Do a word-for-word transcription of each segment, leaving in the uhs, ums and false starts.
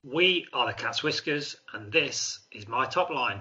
We are the Cat's Whiskers, and this is my top line.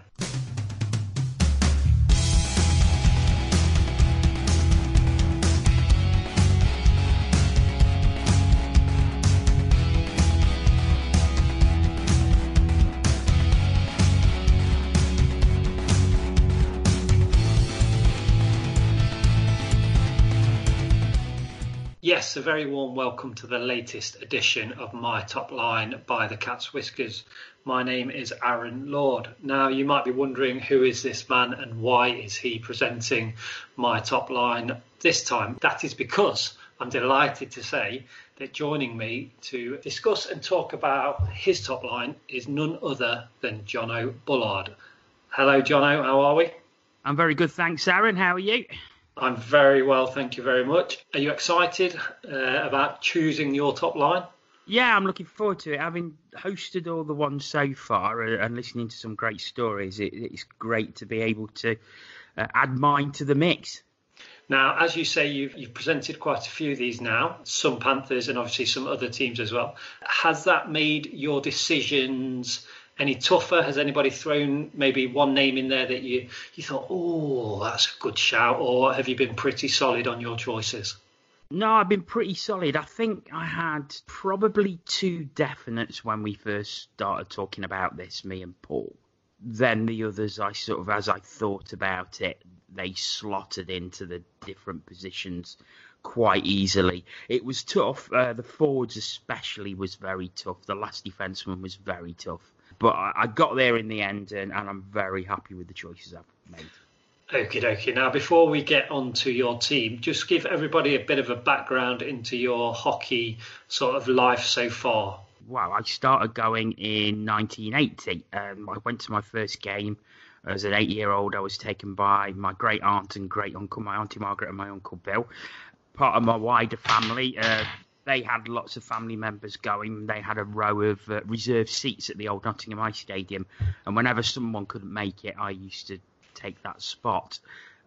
Yes, a very warm welcome to the latest edition of My Top Line by the Cat's Whiskers. My name is Aaron Lord. Now, you might be wondering, who is this man and why is he presenting My Top Line this time? That is because I'm delighted to say that joining me to discuss and talk about his top line is none other than Jono Bullard. Hello, Jono. How are we? I'm very good, thanks, Aaron. How are you? I'm very well, thank you very much. Are you excited uh, about choosing your top line? Yeah, I'm looking forward to it. Having hosted all the ones so far and listening to some great stories, it, it's great to be able to uh, add mine to the mix. Now, as you say, you've, you've presented quite a few of these now, some Panthers and obviously some other teams as well. Has that made your decisions any tougher? Has anybody thrown maybe one name in there that you, you thought, oh, that's a good shout, or have you been pretty solid on your choices? No, I've been pretty solid. I think I had probably two definites when we first started talking about this, me and Paul. Then the others, I sort of, as I thought about it, they slotted into the different positions quite easily. It was tough. Uh, the forwards especially was very tough. The last defenseman was very tough. But I got there in the end, and, and I'm very happy with the choices I've made. Okie dokie. Now, before we get on to your team, just give everybody a bit of a background into your hockey sort of life so far. Wow, I started going in nineteen eighty. Um, I went to my first game as an eight-year-old. I was taken by my great-aunt and great-uncle, my Auntie Margaret and my Uncle Bill, part of my wider family. Uh, They had lots of family members going. They had a row of uh, reserved seats at the old Nottingham Ice Stadium. And whenever someone couldn't make it, I used to take that spot.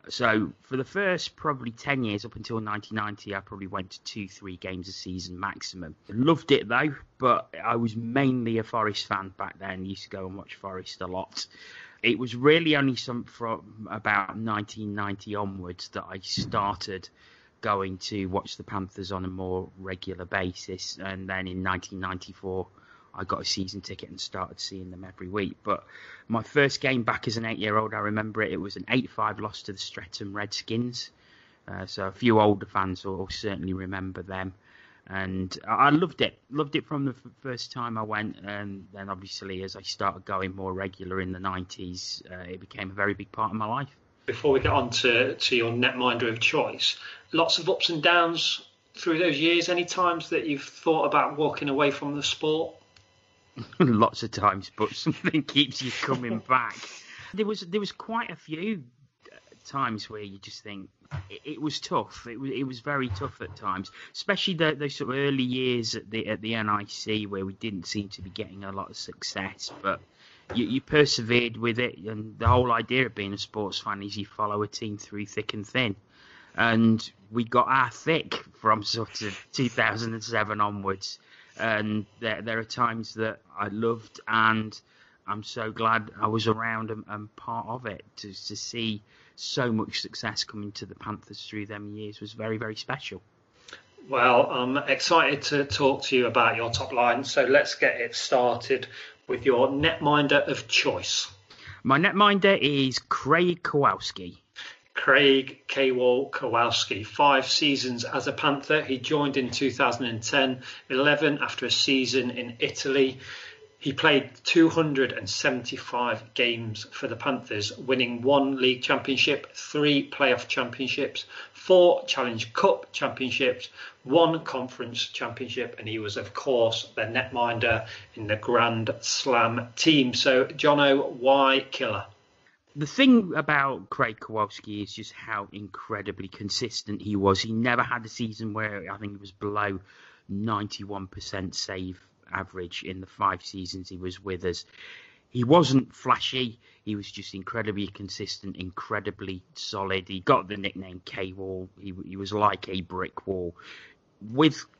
So for the first probably ten years, up until nineteen ninety, I probably went to two, three games a season maximum. Loved it though, but I was mainly a Forest fan back then. Used to go and watch Forest a lot. It was really only some from about nineteen ninety onwards that I started going to watch the Panthers on a more regular basis, and then in nineteen ninety-four I got a season ticket and started seeing them every week. But my first game back as an eight-year-old, I remember it, it was an eight five loss to the Streatham Redskins, uh, so a few older fans will certainly remember them, and I loved it loved it from the f- first time I went. And then obviously as I started going more regular in the nineties, uh, it became a very big part of my life. Before we get on to, to your netminder of choice, lots of ups and downs through those years. Any times that you've thought about walking away from the sport? Lots of times, but something keeps you coming back. There was there was quite a few times where you just think it, it was tough. It was it was very tough at times, especially the, those sort of early years at the at the N I C where we didn't seem to be getting a lot of success, but You, you persevered with it, and the whole idea of being a sports fan is you follow a team through thick and thin. And we got our thick from sort of two thousand seven onwards. And there, there are times that I loved, and I'm so glad I was around and, and part of it. To, to see so much success coming to the Panthers through them years was very, very special. Well, I'm excited to talk to you about your top line, so let's get it started with your netminder of choice. My netminder is Craig Kowalski. Craig K-Wall Kowalski, five seasons as a Panther. He joined in two thousand ten eleven after a season in Italy. He played two hundred seventy-five games for the Panthers, winning one league championship, three playoff championships, four Challenge Cup championships, one conference championship, and he was, of course, the netminder in the Grand Slam team. So, Jono, why Killer? The thing about Craig Kowalski is just how incredibly consistent he was. He never had a season where I think it was below ninety-one percent save average in the five seasons he was with us. He wasn't flashy. He was just incredibly consistent, incredibly solid. He got the nickname K-Wall. He, he was like a brick wall. With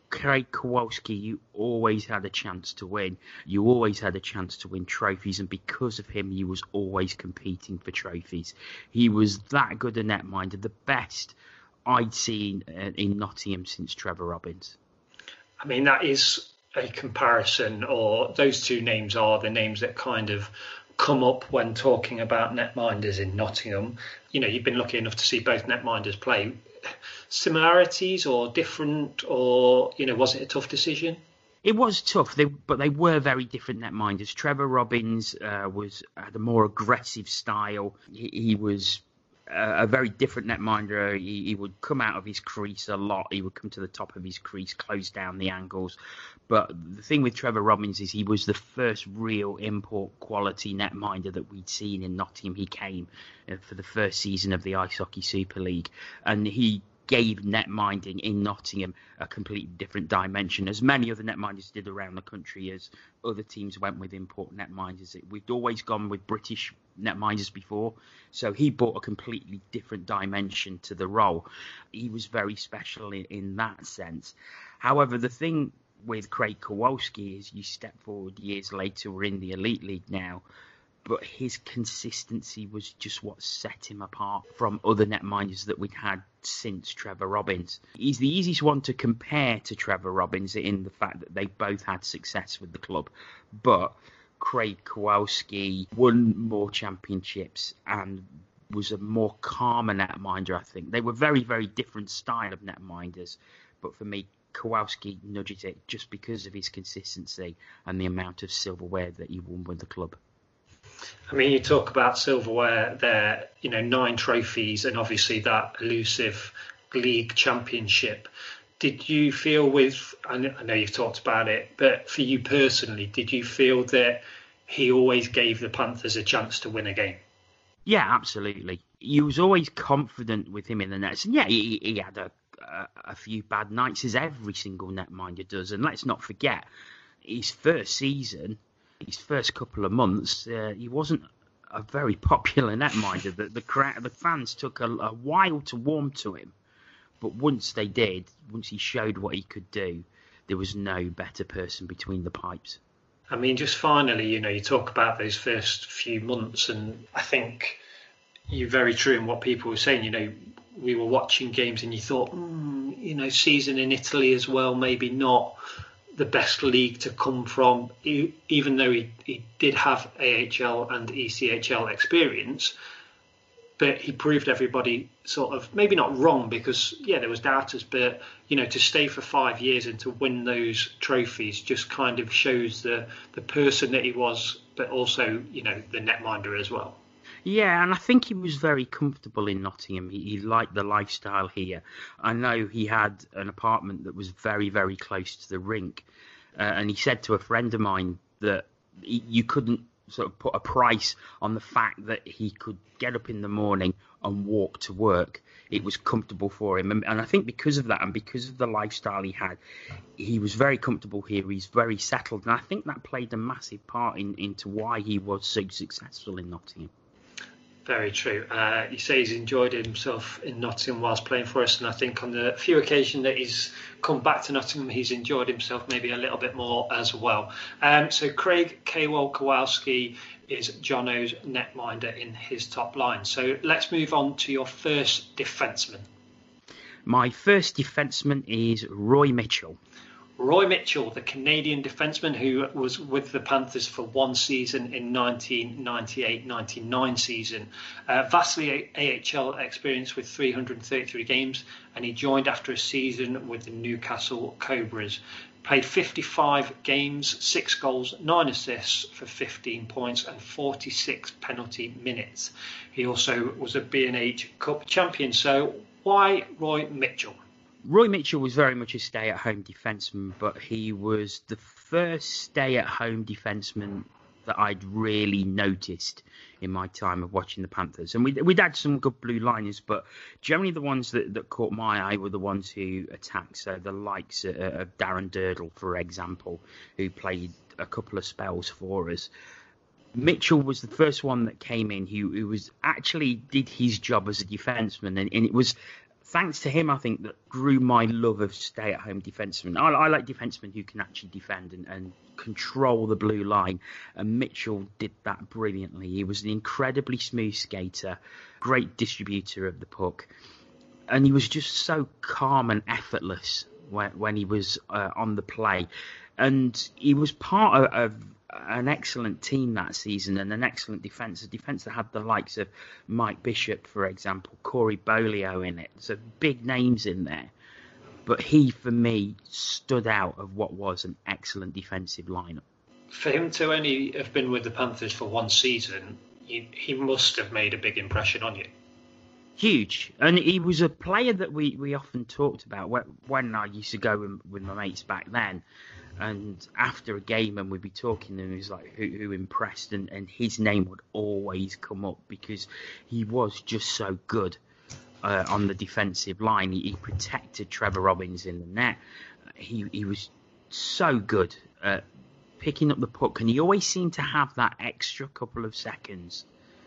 Craig Kowalski, you always had a chance to win. You always had a chance to win trophies, and because of him, you was always competing for trophies. He was that good a netminder, the best I'd seen in Nottingham since Trevor Robbins. I mean, that is a comparison, or those two names are the names that kind of come up when talking about netminders in Nottingham. You know, you've been lucky enough to see both netminders play. Similarities or different, or, you know, was it a tough decision? It was tough, they, but they were very different netminders. Trevor Robbins uh, was had a more aggressive style. He, he was a very different netminder. He, he would come out of his crease a lot. He would come to the top of his crease, close down the angles. But the thing with Trevor Robbins is he was the first real import quality netminder that we'd seen in Nottingham. He came uh, for the first season of the Ice Hockey Super League, and he gave netminding in Nottingham a completely different dimension, as many other netminders did around the country, as other teams went with import netminders. We'd always gone with British netminders before, so he brought a completely different dimension to the role. He was very special in, in that sense. However, the thing with Craig Kowalski is you step forward years later, we're in the Elite League now, but his consistency was just what set him apart from other netminders that we'd had since Trevor Robbins. He's the easiest one to compare to Trevor Robbins in the fact that they both had success with the club. But Craig Kowalski won more championships and was a more calmer netminder, I think. They were very, very different style of netminders. But for me, Kowalski nudges it just because of his consistency and the amount of silverware that he won with the club. I mean, you talk about silverware there, you know, nine trophies and obviously that elusive league championship. Did you feel with, I know you've talked about it, but for you personally, did you feel that he always gave the Panthers a chance to win a game? Yeah, absolutely. He was always confident with him in the nets. And yeah, he, he had a, a, a few bad nights, as every single netminder does. And let's not forget, his first season, his first couple of months, uh, he wasn't a very popular netminder. The, the, crowd, the fans took a, a while to warm to him. But once they did, once he showed what he could do, there was no better person between the pipes. I mean, just finally, you know, you talk about those first few months, and I think you're very true in what people were saying. You know, we were watching games and you thought, mm, you know, season in Italy as well, maybe not the best league to come from, even though he, he did have A H L and E C H L experience. But he proved everybody sort of, maybe not wrong, because, yeah, there was doubters, but, you know, to stay for five years and to win those trophies just kind of shows the, the person that he was, but also, you know, the netminder as well. Yeah, and I think he was very comfortable in Nottingham. He, he liked the lifestyle here. I know he had an apartment that was very, very close to the rink. Uh, and he said to a friend of mine that he, you couldn't sort of put a price on the fact that he could get up in the morning and walk to work. It was comfortable for him. And, and I think because of that and because of the lifestyle he had, he was very comfortable here. He's very settled. And I think that played a massive part in, into why he was so successful in Nottingham. Very true. Uh, he says he's enjoyed himself in Nottingham whilst playing for us, and I think on the few occasions that he's come back to Nottingham, he's enjoyed himself maybe a little bit more as well. Um, so Craig K-Wall Kowalski is Jono's netminder in his top line. So let's move on to your first defenseman. My first defenseman is Roy Mitchell. Roy Mitchell, the Canadian defenseman who was with the Panthers for one season in nineteen ninety-eight ninety-nine season. Uh, vastly A H L experience with three hundred thirty-three games, and he joined after a season with the Newcastle Cobras. Played fifty-five games, six goals, nine assists for fifteen points and forty-six penalty minutes. He also was a B and H Cup champion. So why Roy Mitchell? Roy Mitchell was very much a stay-at-home defenseman, but he was the first stay-at-home defenseman that I'd really noticed in my time of watching the Panthers. And we'd, we'd had some good blue liners, but generally the ones that, that caught my eye were the ones who attacked. So the likes of, of Darren Durdle, for example, who played a couple of spells for us. Mitchell was the first one that came in who, who was actually did his job as a defenseman, and, and it was thanks to him, I think, that grew my love of stay-at-home defensemen. I, I like defensemen who can actually defend and, and control the blue line, and Mitchell did that brilliantly. He was an incredibly smooth skater, great distributor of the puck, and he was just so calm and effortless when, when he was uh, on the play. And he was part of, of an excellent team that season and an excellent defence, a defence that had the likes of Mike Bishop, for example, Corey Bolio in it. So big names in there. But he, for me, stood out of what was an excellent defensive lineup. For him to only have been with the Panthers for one season, he, he must have made a big impression on you. Huge. And he was a player that we, we often talked about when I used to go with, with my mates back then. And after a game, and we'd be talking, and he was like, who, who impressed? And, and his name would always come up because he was just so good uh, on the defensive line. He, he protected Trevor Robbins in the net. He, he was so good at picking up the puck, and he always seemed to have that extra couple of seconds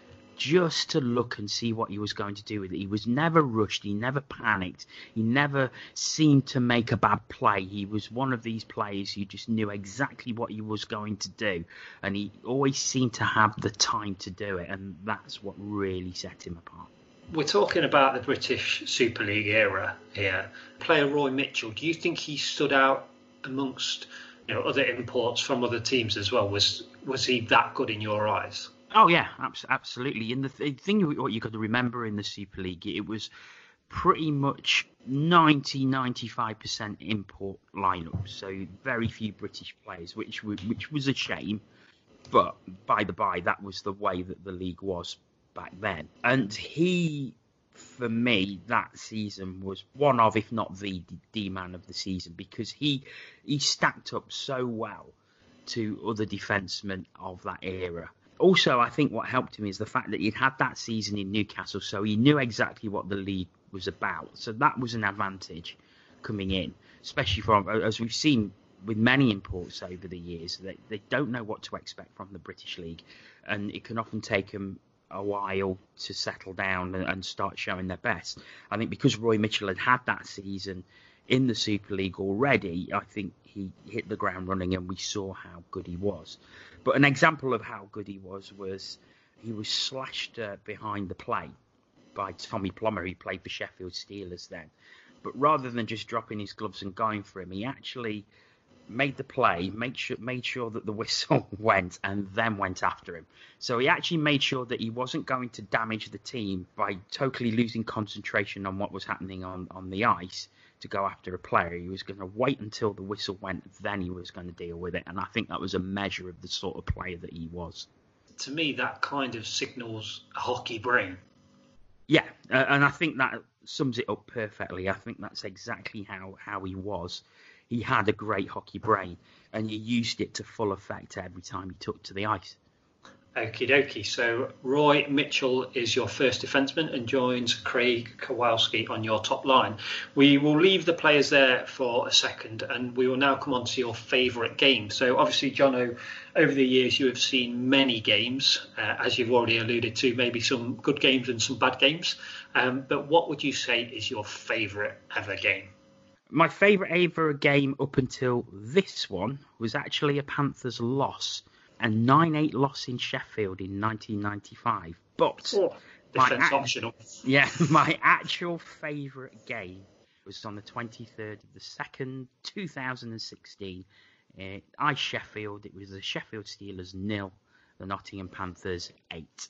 just to look and see what he was going to do with it. He was never rushed. He never panicked. He never seemed to make a bad play. He was one of these players who just knew exactly what he was going to do. And he always seemed to have the time to do it. And that's what really set him apart. We're talking about the British Super League era here. Player Roy Mitchell, do you think he stood out amongst, you know, other imports from other teams as well? Was was he that good in your eyes? Oh, yeah, absolutely. And the th- thing, what you got to remember in the Super League, it was pretty much ninety, ninety-five percent import lineup. So very few British players, which which was a shame. But by the by, that was the way that the league was back then. And he, for me, that season was one of, if not the D-man of the season, because he he stacked up so well to other defensemen of that era. Also, I think what helped him is the fact that he'd had that season in Newcastle, so he knew exactly what the league was about. So that was an advantage coming in, especially from, as we've seen with many imports over the years, they, they don't know what to expect from the British League, and it can often take them a while to settle down and, and start showing their best. I think because Roy Mitchell had had that season in the Super League already, I think he hit the ground running and we saw how good he was. But an example of how good he was was he was slashed uh, behind the play by Tommy Plummer, who played for Sheffield Steelers then. But rather than just dropping his gloves and going for him, he actually made the play, made sure, made sure that the whistle went, and then went after him. So he actually made sure that he wasn't going to damage the team by totally losing concentration on what was happening on, on the ice to go after a player. He was going to wait until the whistle went, then he was going to deal with it. And I think that was a measure of the sort of player that he was. To me, that kind of signals a hockey brain. Yeah, uh, and I think that sums it up perfectly. I think that's exactly how, how he was. He had a great hockey brain, and he used it to full effect every time he took to the ice. Okie dokie. So Roy Mitchell is your first defenseman and joins Craig Kowalski on your top line. We will leave the players there for a second, and we will now come on to your favourite game. So obviously, Jono, over the years you have seen many games, uh, as you've already alluded to, maybe some good games and some bad games. Um, but what would you say is your favourite ever game? My favourite ever game up until this one was actually a Panthers loss. A nine eight loss in Sheffield in nineteen ninety-five. But oh, defense my, optional. Yeah, my actual favourite game was on the twenty-third of the second, two thousand sixteen. Uh, I Sheffield. It was the Sheffield Steelers nil, the Nottingham Panthers eight.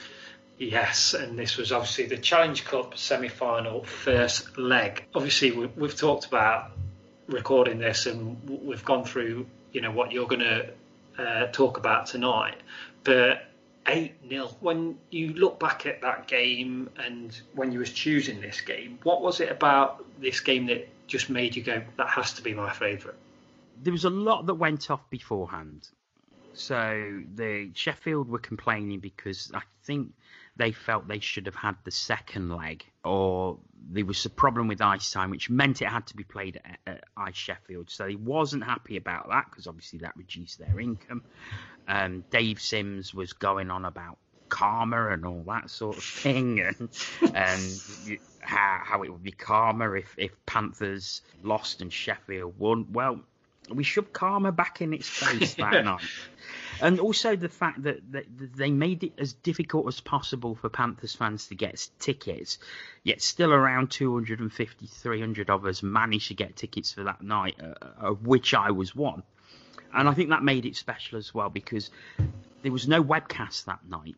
Yes, and this was obviously the Challenge Cup semi-final first leg. Obviously, we, we've talked about recording this, and we've gone through, you know, what you're going to Uh, talk about tonight, but eight nil, when you look back at that game and when you was choosing this game, what was it about this game that just made you go, that has to be my favourite? There was a lot that went off beforehand. So the Sheffield were complaining because I think they felt they should have had the second leg, or there was a problem with ice time, which meant it had to be played at, at Ice Sheffield. So he wasn't happy about that because obviously that reduced their income. Um, Dave Sims was going on about karma and all that sort of thing, and and you, how how it would be karma if if Panthers lost and Sheffield won. Well, we shoved karma back in its face that yeah. night. And also the fact that, that they made it as difficult as possible for Panthers fans to get tickets, yet still around two hundred fifty, three hundred of us managed to get tickets for that night, uh, of which I was one. And I think that made it special as well, because there was no webcast that night.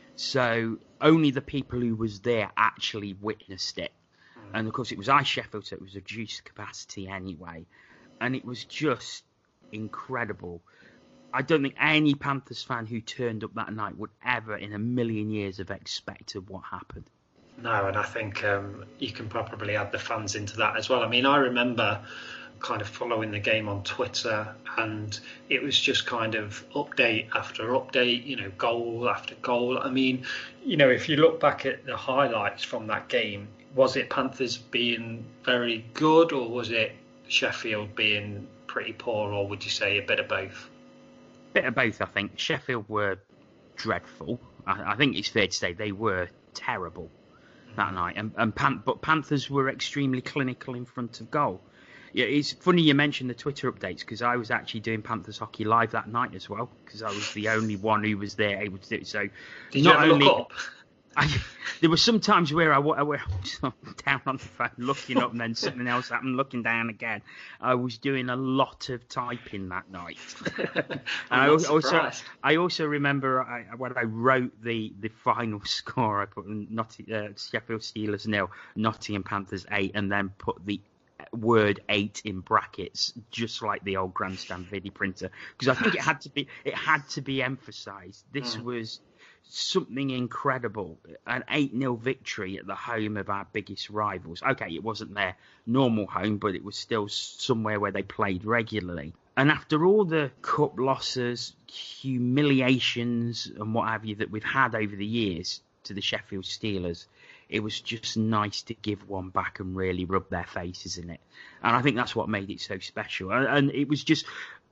So only the people who was there actually witnessed it. And of course it was I Sheffield, so it was reduced capacity anyway. And it was just incredible. I don't think any Panthers fan who turned up that night would ever in a million years have expected what happened. No, and I think um, you can probably add the fans into that as well. I mean, I remember kind of following the game on Twitter, and it was just kind of update after update, you know, goal after goal. I mean, you know, if you look back at the highlights from that game, was it Panthers being very good, or was it Sheffield being pretty poor, or would you say a bit of both? Bit of both, I think. Sheffield were dreadful. I, I think it's fair to say they were terrible that mm-hmm. night. And, and Pan, but Panthers were extremely clinical in front of goal. Yeah, it's funny you mentioned the Twitter updates, because I was actually doing Panthers hockey live that night as well, because I was the only one who was there able to do it. So did not you only look up? I, there were some times where I, where I was down on the phone looking up, and then something else happened, looking down again. I was doing a lot of typing that night. and I also, I also remember I, when I wrote the, the final score, I put Not, uh, Sheffield Steelers nil, Nottingham Panthers eight, and then put the word eight in brackets, just like the old grandstand video printer, because I think it had to be it had to be emphasised. This mm. was something incredible, an eight nil victory at the home of our biggest rivals. Okay, it wasn't their normal home, but it was still somewhere where they played regularly. And after all the cup losses, humiliations and what have you that we've had over the years to the Sheffield Steelers, it was just nice to give one back and really rub their faces in it. And I think that's what made it so special. And it was just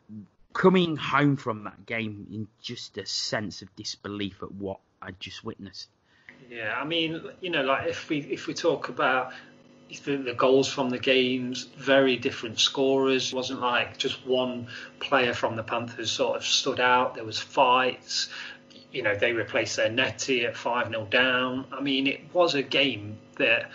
coming home from that game in just a sense of disbelief at what I'd just witnessed. Yeah, I mean, you know, like if we if we talk about the, the goals from the games, very different scorers. It wasn't like just one player from the Panthers sort of stood out. There was fights. You know, they replaced their netty at five nil down. I mean, it was a game that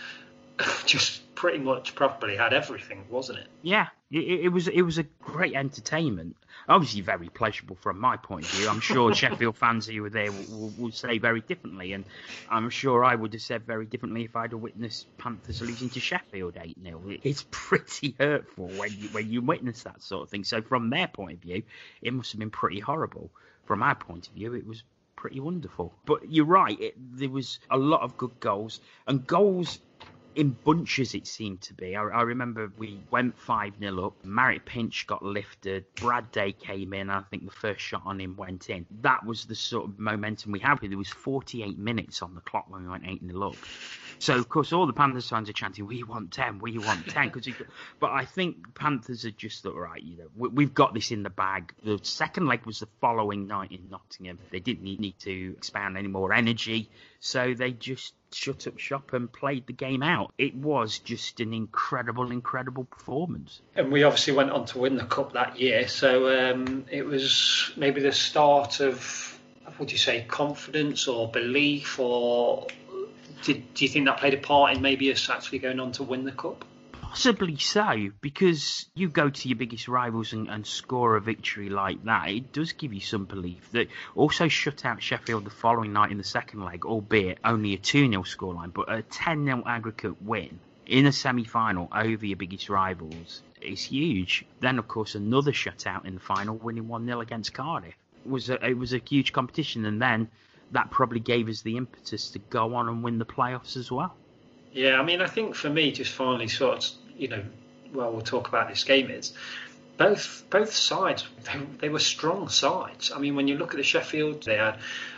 just pretty much probably had everything, wasn't it? Yeah, it, it was it was a great entertainment. Obviously very pleasurable from my point of view. I'm sure Sheffield fans who were there will, will say very differently, and I'm sure I would have said very differently if I'd have witnessed Panthers losing to Sheffield eight nil. It's pretty hurtful when you, when you witness that sort of thing. So from their point of view, it must have been pretty horrible. From our point of view, it was pretty wonderful. But you're right, it, there was a lot of good goals, and goals in bunches it seemed to be. I, I remember we went five nil up, Marek Pinch got lifted, Brad Day came in, I think the first shot on him went in. That was the sort of momentum we had. There was forty-eight minutes on the clock when we went eight nil up. So, of course, all the Panthers fans are chanting, we want ten, we want ten. Cause it, but I think Panthers are just thought, right, you know, we, we've got this in the bag. The second leg was the following night in Nottingham. They didn't need, need to expand any more energy. So they just shut up shop and played the game out. It was just an incredible, incredible performance. And we obviously went on to win the Cup that year. So um, it was maybe the start of, would you say, confidence or belief, or did, do you think that played a part in maybe us actually going on to win the Cup? Possibly so, because you go to your biggest rivals and, and score a victory like that, it does give you some belief. That also shut out Sheffield the following night in the second leg, albeit only a two nil scoreline, but a ten nil aggregate win in a semi-final over your biggest rivals is huge. Then, of course, another shutout in the final, winning one nil against Cardiff. It was a, it was a huge competition, and then that probably gave us the impetus to go on and win the playoffs as well. Yeah, I mean, I think for me, just finally sort of, you know, well, we'll talk about this game is both both sides, they, they were strong sides. I mean, when you look at the Sheffield, they had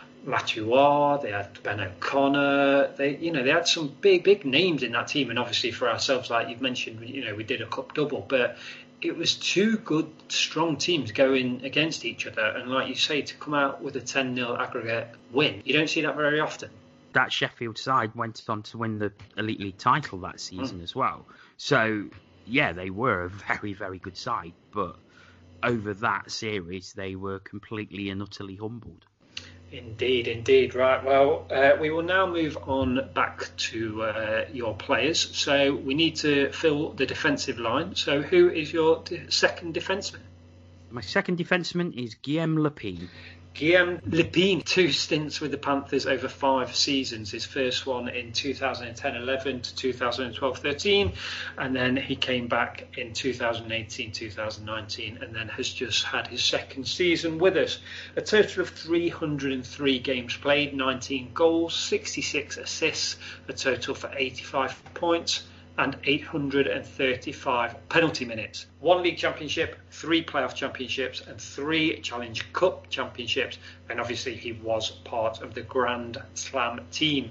Matuar, they had Ben O'Connor, they, you know, they had some big, big names in that team. And obviously for ourselves, like you've mentioned, you know, we did a cup double, but it was two good, strong teams going against each other. And like you say, to come out with a ten nil aggregate win, you don't see that very often. That Sheffield side went on to win the Elite League title that season mm. as well. So, yeah, they were a very, very good side. But over that series, they were completely and utterly humbled. Indeed, indeed. Right, well, uh, we will now move on back to uh, your players. So we need to fill the defensive line. So who is your de- second defenceman? My second defenceman is Guillaume Lepine. Guillaume Lepine, two stints with the Panthers over five seasons. His first one in two thousand ten eleven to two thousand twelve thirteen, and then he came back in two thousand eighteen two thousand nineteen, and then has just had his second season with us. A total of three hundred three games played, nineteen goals, sixty-six assists, a total for eighty-five points, and eight hundred thirty-five penalty minutes. One league championship, three playoff championships, and three Challenge Cup championships. And obviously he was part of the Grand Slam team.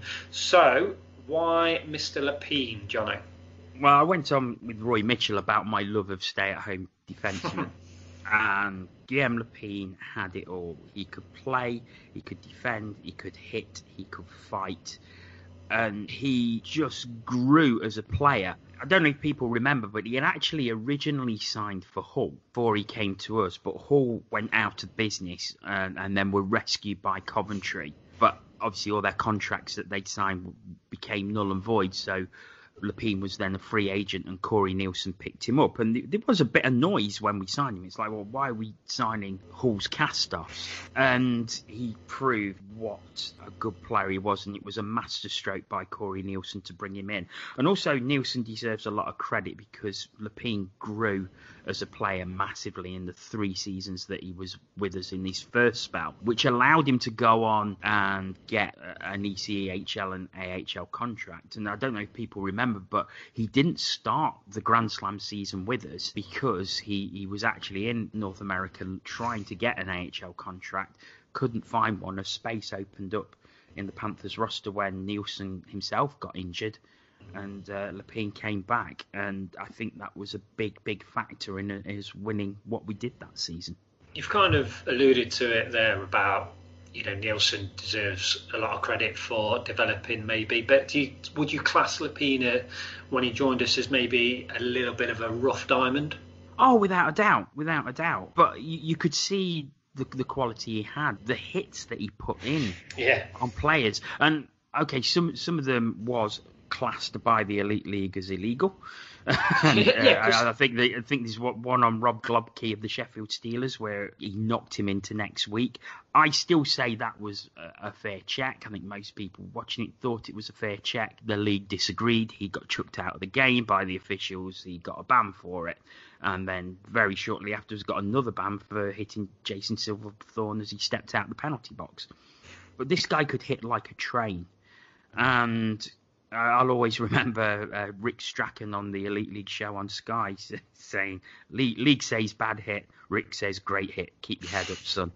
So why Mister Lepine, Jono? Well, I went on with Roy Mitchell about my love of stay-at-home defensemen. And Guillaume Lepine had it all. He could play, he could defend, he could hit, he could fight. And he just grew as a player. I don't know if people remember, but he had actually originally signed for Hull before he came to us. But Hull went out of business and, and then were rescued by Coventry. But obviously all their contracts that they'd signed became null and void. So Lepine was then a free agent and Corey Nielsen picked him up. And there was a bit of noise when we signed him. It's like, well, why are we signing Hull's cast-offs? And he proved what a good player he was, and it was a masterstroke by Corey Nielsen to bring him in. And also, Nielsen deserves a lot of credit because Lepine grew as a player massively in the three seasons that he was with us in his first spell, which allowed him to go on and get an E C H L and A H L contract. And I don't know if people remember, but he didn't start the Grand Slam season with us because he, he was actually in North America trying to get an A H L contract, couldn't find one. A space opened up in the Panthers roster when Nielsen himself got injured, and uh, Lepine came back, and I think that was a big, big factor in his winning what we did that season. You've kind of alluded to it there about, you know, Nielsen deserves a lot of credit for developing maybe, but do you, would you class Lepine when he joined us as maybe a little bit of a rough diamond? Oh, without a doubt, without a doubt. But you, you could see the, the quality he had, the hits that he put in yeah. on players. And, okay, some some of them was classed by the Elite League as illegal. and, yeah, uh, I, I think the, I think there's one on Rob Globkey of the Sheffield Steelers where he knocked him into next week. I still say that was a, a fair check. I think most people watching it thought it was a fair check. The league disagreed. He got chucked out of the game by the officials. He got a ban for it. And then very shortly afterwards got another ban for hitting Jason Silverthorne as he stepped out of the penalty box. But this guy could hit like a train. And I'll always remember uh, Rick Strachan on the Elite League show on Sky saying, League, League says bad hit, Rick says great hit, keep your head up, son.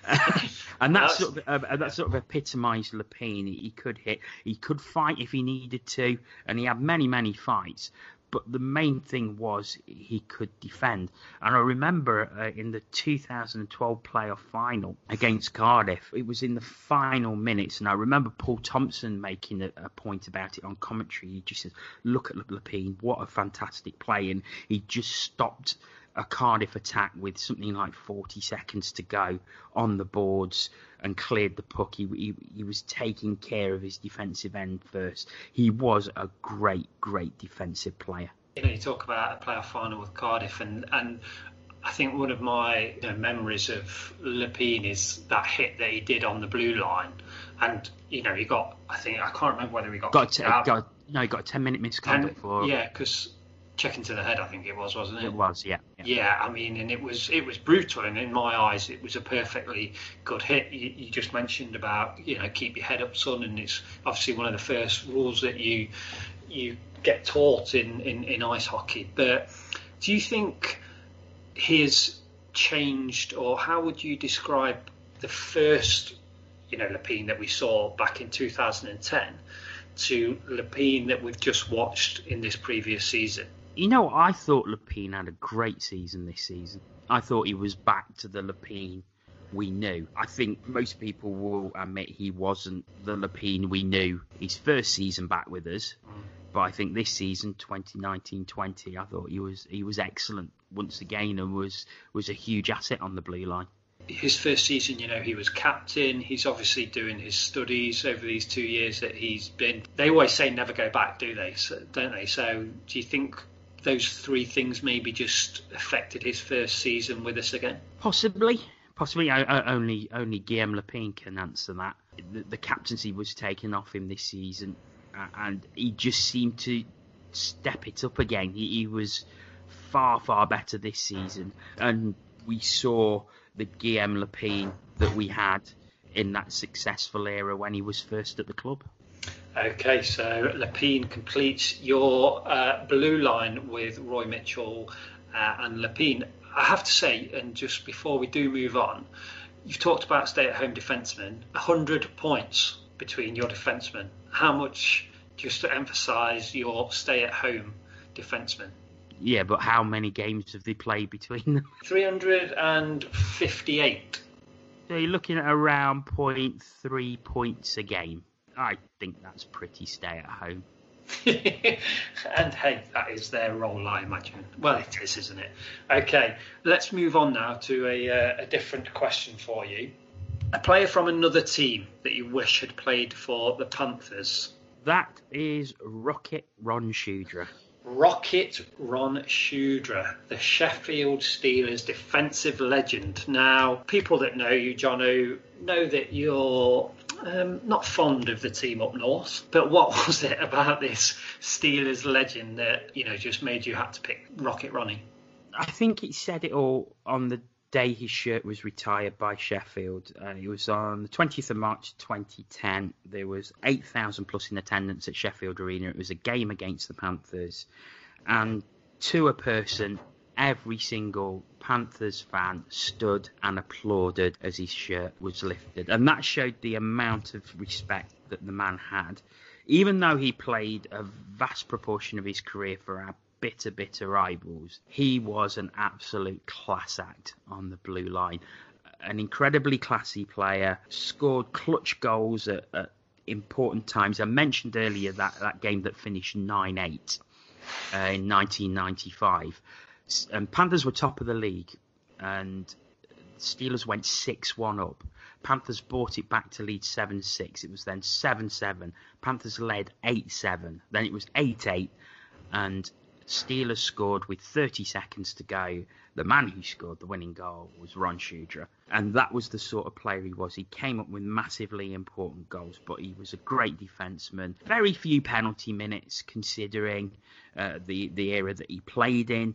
and that sort of, uh, that sort of epitomised Lepine. He could hit, he could fight if he needed to, and he had many, many fights. But the main thing was he could defend. And I remember uh, in the two thousand twelve playoff final against Cardiff, it was in the final minutes. And I remember Paul Thompson making a, a point about it on commentary. He just said, look at Lepine, what a fantastic play. And he just stopped a Cardiff attack with something like forty seconds to go on the boards and cleared the puck. He, he, he was taking care of his defensive end first. He was a great, great defensive player. You know, you talk about a playoff final with Cardiff, and, and I think one of my you know, memories of Lepine is that hit that he did on the blue line. And, you know, he got, I think, I can't remember whether he got... got, t- got No, he got a ten-minute misconduct for... Yeah, because... checking to the head, I think it was, wasn't it? It was, yeah, yeah. Yeah, I mean, and it was it was brutal, and in my eyes, it was a perfectly good hit. You, you just mentioned about, you know, keep your head up, son, and it's obviously one of the first rules that you you get taught in, in, in ice hockey. But do you think he has changed, or how would you describe the first, you know, Lepine that we saw back in two thousand ten to Lepine that we've just watched in this previous season? You know, I thought Lepine had a great season this season. I thought he was back to the Lepine we knew. I think most people will admit he wasn't the Lepine we knew his first season back with us. But I think this season, twenty nineteen twenty, I thought he was he was excellent once again and was, was a huge asset on the blue line. His first season, you know, he was captain. He's obviously doing his studies over these two years that he's been. They always say never go back, do they? So, don't they? So do you think those three things maybe just affected his first season with us again? Possibly. Possibly. I, I, only only Guillaume Lepine can answer that. The, the captaincy was taken off him this season, uh, and he just seemed to step it up again. He, he was far, far better this season, and we saw the Guillaume Lepine that we had in that successful era when he was first at the club. Okay, so Lepine completes your uh, blue line with Roy Mitchell uh, and Lepine. I have to say, and just before we do move on, you've talked about stay-at-home defencemen. one hundred points between your defencemen. How much, just to emphasise, your stay-at-home defencemen? Yeah, but how many games have they played between them? three hundred fifty-eight. So you're looking at around zero point three points a game. I think that's pretty stay-at-home. And hey, that is their role, I imagine. Well, it is, isn't it? Okay, let's move on now to a, uh, a different question for you. A player from another team that you wish had played for the Panthers. That is Rocket Ron Shudra. Rocket Ron Shudra, the Sheffield Steelers defensive legend. Now, people that know you, Jono, know that you're um, not fond of the team up north. But what was it about this Steelers legend that, you know, just made you have to pick Rocket Ronnie? I think it said it all on the day his shirt was retired by Sheffield. Uh, it was on the twentieth of March twenty ten. There was eight thousand plus in attendance at Sheffield Arena. It was a game against the Panthers. And to a person, every single Panthers fan stood and applauded as his shirt was lifted. And that showed the amount of respect that the man had. Even though he played a vast proportion of his career for our bitter, bitter rivals, he was an absolute class act on the blue line. An incredibly classy player, scored clutch goals at, at important times. I mentioned earlier that, that game that finished nine eight uh, in nineteen ninety-five. And Panthers were top of the league, and Steelers went six one up. Panthers brought it back to lead seven six. It was then seven seven. Panthers led eight seven. Then it was eight eight, and Steelers scored with thirty seconds to go. The man who scored the winning goal was Ron Shudra, and that was the sort of player he was. He came up with massively important goals, but he was a great defenseman. Very few penalty minutes considering uh, the, the era that he played in.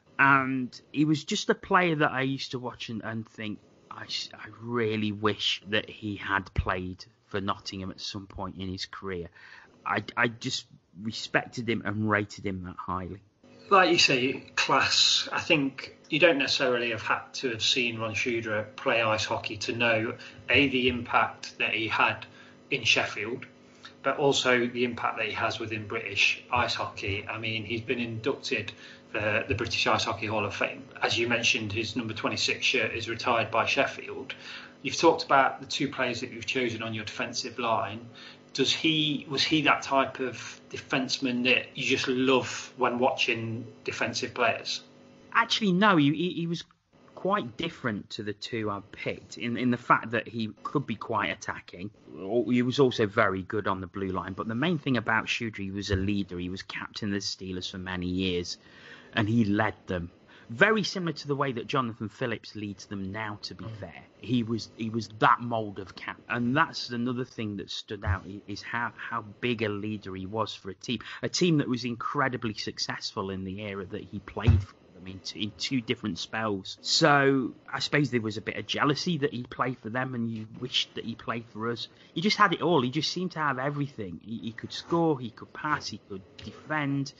And he was just a player that I used to watch and, and think, I, I really wish that he had played for Nottingham at some point in his career. I, I just respected him and rated him that highly. Like you say, class. I think you don't necessarily have had to have seen Ron Shudra play ice hockey to know, A, the impact that he had in Sheffield, but also the impact that he has within British ice hockey. I mean, he's been inducted for the British Ice Hockey Hall of Fame. As you mentioned, his number twenty-six shirt is retired by Sheffield. You've talked about the two players that you've chosen on your defensive line. Does he was he that type of defenseman that you just love when watching defensive players? Actually, no. He, he was quite different to the two I picked in, in the fact that he could be quite attacking. He was also very good on the blue line. But the main thing about Shudra, he was a leader. He was captain of the Steelers for many years, and he led them. Very similar to the way that Jonathan Phillips leads them now, to be fair. He was he was that mould of cap. And that's another thing that stood out, is how, how big a leader he was for a team. A team that was incredibly successful in the era that he played for them in, t- in two different spells. So I suppose there was a bit of jealousy that he played for them and you wished that he played for us. He just had it all. He just seemed to have everything. He, he could score, he could pass, he could defend,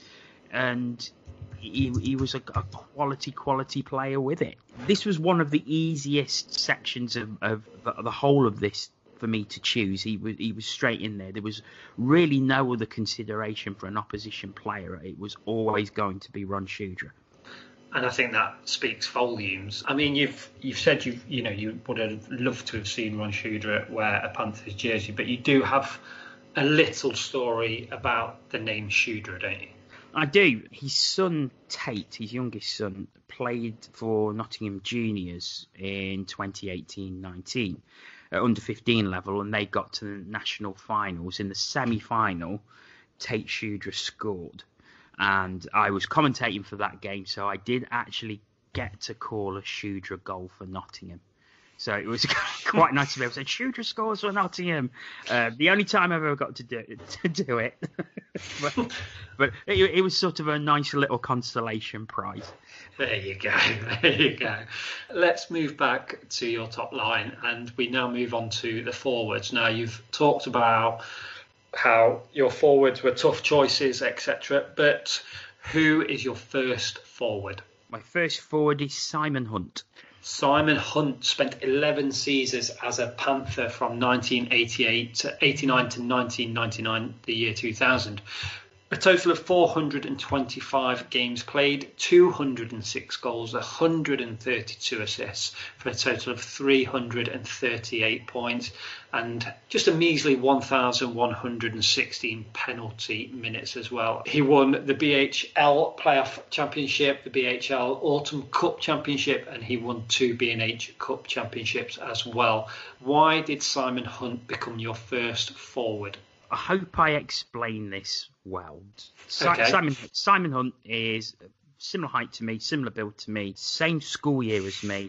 and He, he was a, a quality, quality player with it. This was one of the easiest sections of, of the, the whole of this for me to choose. He was he was straight in there. There was really no other consideration for an opposition player. It was always going to be Ron Shudra. And I think that speaks volumes. I mean, you've you've said you you know you would have loved to have seen Ron Shudra wear a Panthers jersey, but you do have a little story about the name Shudra, don't you? I do. His son Tate, his youngest son, played for Nottingham Juniors in twenty eighteen nineteen at under fifteen level, and they got to the national finals. In the semi-final, Tate Shudra scored. And I was commentating for that game, so I did actually get to call a Shudra goal for Nottingham. So it was quite nice to be able to say, Shudra scores for Nottingham. Uh, the only time I've ever got to do it. To do it. but but it, it was sort of a nice little consolation prize. There you go. There you go. Let's move back to your top line, and we now move on to the forwards. Now, you've talked about how your forwards were tough choices, et cetera. But who is your first forward? My first forward is Simon Hunt. Simon Hunt spent eleven seasons as a Panther from nineteen eighty-eight to eighty-nine to nineteen ninety-nine, the year two thousand. A total of four hundred twenty-five games played, two hundred six goals, one hundred thirty-two assists for a total of three hundred thirty-eight points and just a measly one thousand one hundred sixteen penalty minutes as well. He won the B H L Playoff Championship, the B H L Autumn Cup Championship, and he won two B N H Cup Championships as well. Why did Simon Hunt become your first forward? I hope I explain this well. Si- Okay. Simon Simon Hunt is similar height to me, similar build to me, same school year as me,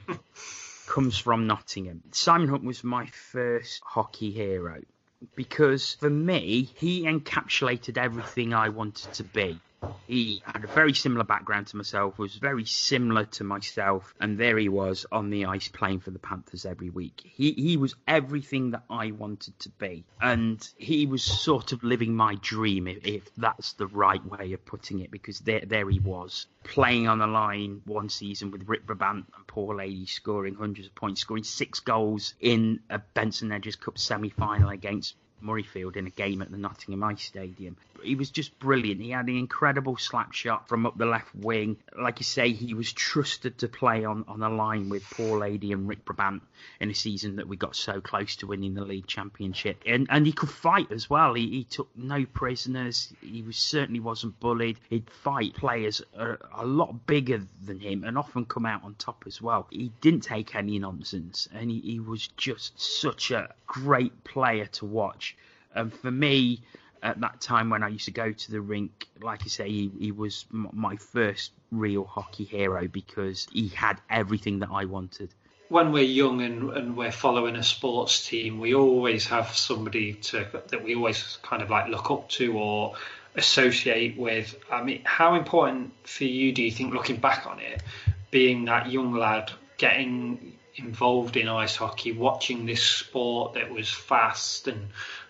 comes from Nottingham. Simon Hunt was my first hockey hero because for me, he encapsulated everything I wanted to be. He had a very similar background to myself, was very similar to myself, and there he was on the ice playing for the Panthers every week. He he was everything that I wanted to be, and he was sort of living my dream, if, if that's the right way of putting it, because there there he was, playing on the line one season with Rick Brabant and Paul Lady, scoring hundreds of points, scoring six goals in a Benson Hedges Cup semi-final against Murrayfield in a game at the Nottingham Ice Stadium. He was just brilliant. He had an incredible slap shot from up the left wing. Like you say, he was trusted to play on, on a line with Paul Lady and Rick Brabant in a season that we got so close to winning the league championship. And and he could fight as well. He, he took no prisoners. He was certainly wasn't bullied. He'd fight players a, a lot bigger than him and often come out on top as well. He didn't take any nonsense, and he, he was just such a great player to watch. And for me, at that time when I used to go to the rink, like I say, he, he was m- my first real hockey hero because he had everything that I wanted. When we're young and, and we're following a sports team, we always have somebody to that we always kind of like look up to or associate with. I mean, how important for you do you think, looking back on it, being that young lad, getting involved in ice hockey, watching this sport that was fast and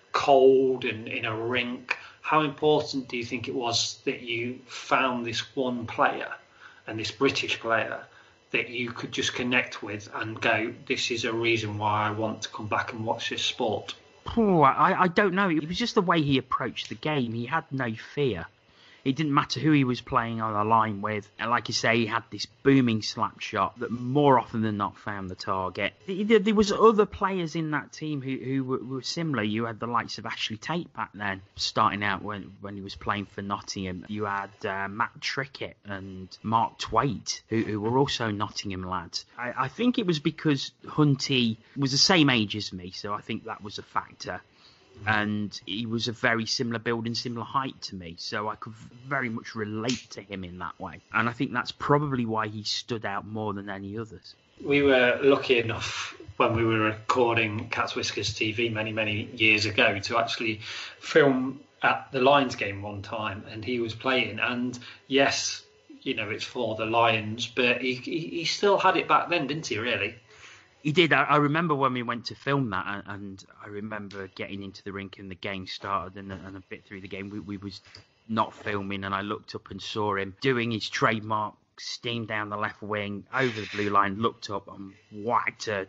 cold and in a rink, how important do you think it was that you found this one player and this British player that you could just connect with and go, this is a reason why I want to come back and watch this sport? Oh, I, I don't know. It was just the way he approached the game. He had no fear. It didn't matter who he was playing on the line with. And like you say, he had this booming slap shot that more often than not found the target. There was other players in that team who, who were, were similar. You had the likes of Ashley Tate back then, starting out when, when he was playing for Nottingham. You had uh, Matt Trickett and Mark Twaite, who, who were also Nottingham lads. I, I think it was because Hunty was the same age as me, so I think that was a factor. And he was a very similar build and similar height to me, so I could very much relate to him in that way. And I think that's probably why he stood out more than any others. We were lucky enough when we were recording Cats Whiskers T V many, many years ago to actually film at the Lions game one time, and he was playing. And yes, you know, it's for the Lions, but he, he, he still had it back then, didn't he, really? He did. I, I remember when we went to film that, and, and I remember getting into the rink and the game started, and, and a bit through the game, we, we was not filming, and I looked up and saw him doing his trademark steam down the left wing, over the blue line, looked up and whacked a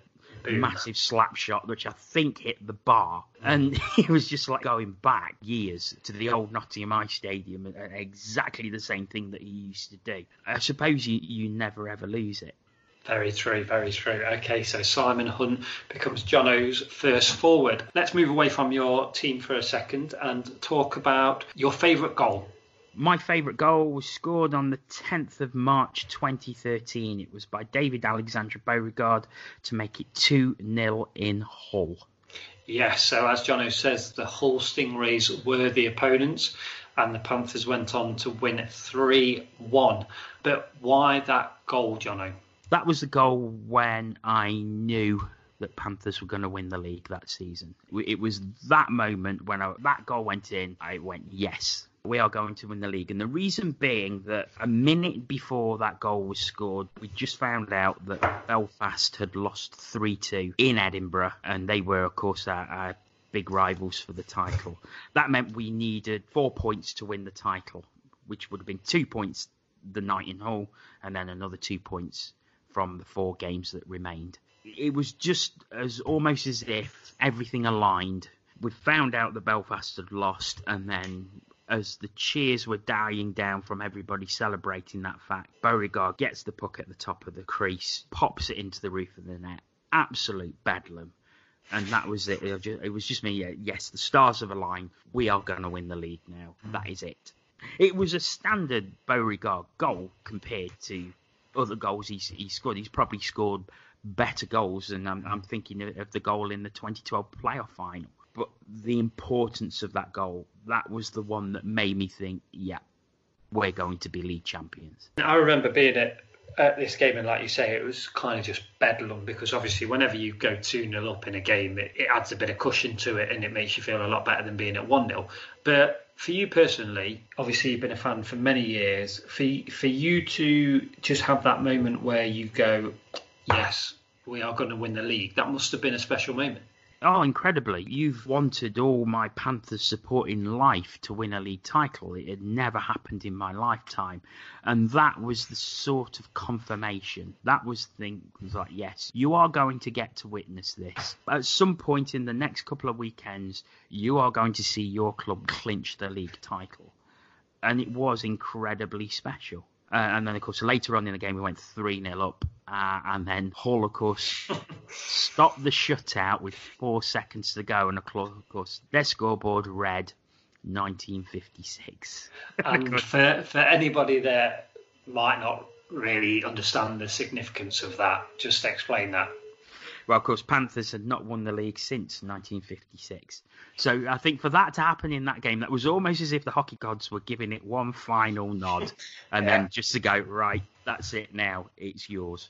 Boom. massive slap shot, which I think hit the bar. And it was just like going back years to the old Nottingham Ice Stadium, and exactly the same thing that he used to do. I suppose you, you never ever lose it. Very true, very true. Okay, so Simon Hunt becomes Jono's first forward. Let's move away from your team for a second and talk about your favourite goal. My favourite goal was scored on the tenth of March twenty thirteen. It was by David Alexander Beauregard to make it two nil in Hull. Yes, so as Jono says, the Hull Stingrays were the opponents and the Panthers went on to win three one. But why that goal, Jono? That was the goal when I knew that Panthers were going to win the league that season. It was that moment when I, that goal went in, I went, yes, we are going to win the league. And the reason being that a minute before that goal was scored, we just found out that Belfast had lost three two in Edinburgh, and they were, of course, our, our big rivals for the title. That meant we needed four points to win the title, which would have been two points the night in Hull, and then another two points from the four games that remained. It was just as almost as if everything aligned. We found out that Belfast had lost, and then as the cheers were dying down from everybody celebrating that fact, Beauregard gets the puck at the top of the crease, pops it into the roof of the net. Absolute bedlam. And that was it. It was just me. Yes, the stars have aligned. We are going to win the league now. That is it. It was a standard Beauregard goal compared to other goals he's, he scored. He's probably scored better goals, and I'm, I'm thinking of the goal in the twenty twelve playoff final. But the importance of that goal, that was the one that made me think, yeah, we're going to be league champions. I remember being at, at this game, and like you say, it was kind of just bedlam, because obviously whenever you go two nil up in a game, it, it adds a bit of cushion to it, and it makes you feel a lot better than being at one nil. But for you personally, obviously you've been a fan for many years, for, for you to just have that moment where you go, yes, we are going to win the league, that must have been a special moment. Oh, incredibly. You've wanted all my Panthers support in life to win a league title. It had never happened in my lifetime. And that was the sort of confirmation. That was the thing, was like, yes, you are going to get to witness this. At some point in the next couple of weekends, you are going to see your club clinch the league title. And it was incredibly special. Uh, and then, of course, later on in the game, we went three nil up. Uh, and then Hull, of course, stopped the shutout with four seconds to go. And, of course, their scoreboard read nineteen fifty-six. And for, for anybody that might not really understand the significance of that, just explain that. Well, of course, Panthers had not won the league since nineteen fifty-six. So I think for that to happen in that game, that was almost as if the hockey gods were giving it one final nod. And yeah. then just to go, right, that's it now, it's yours.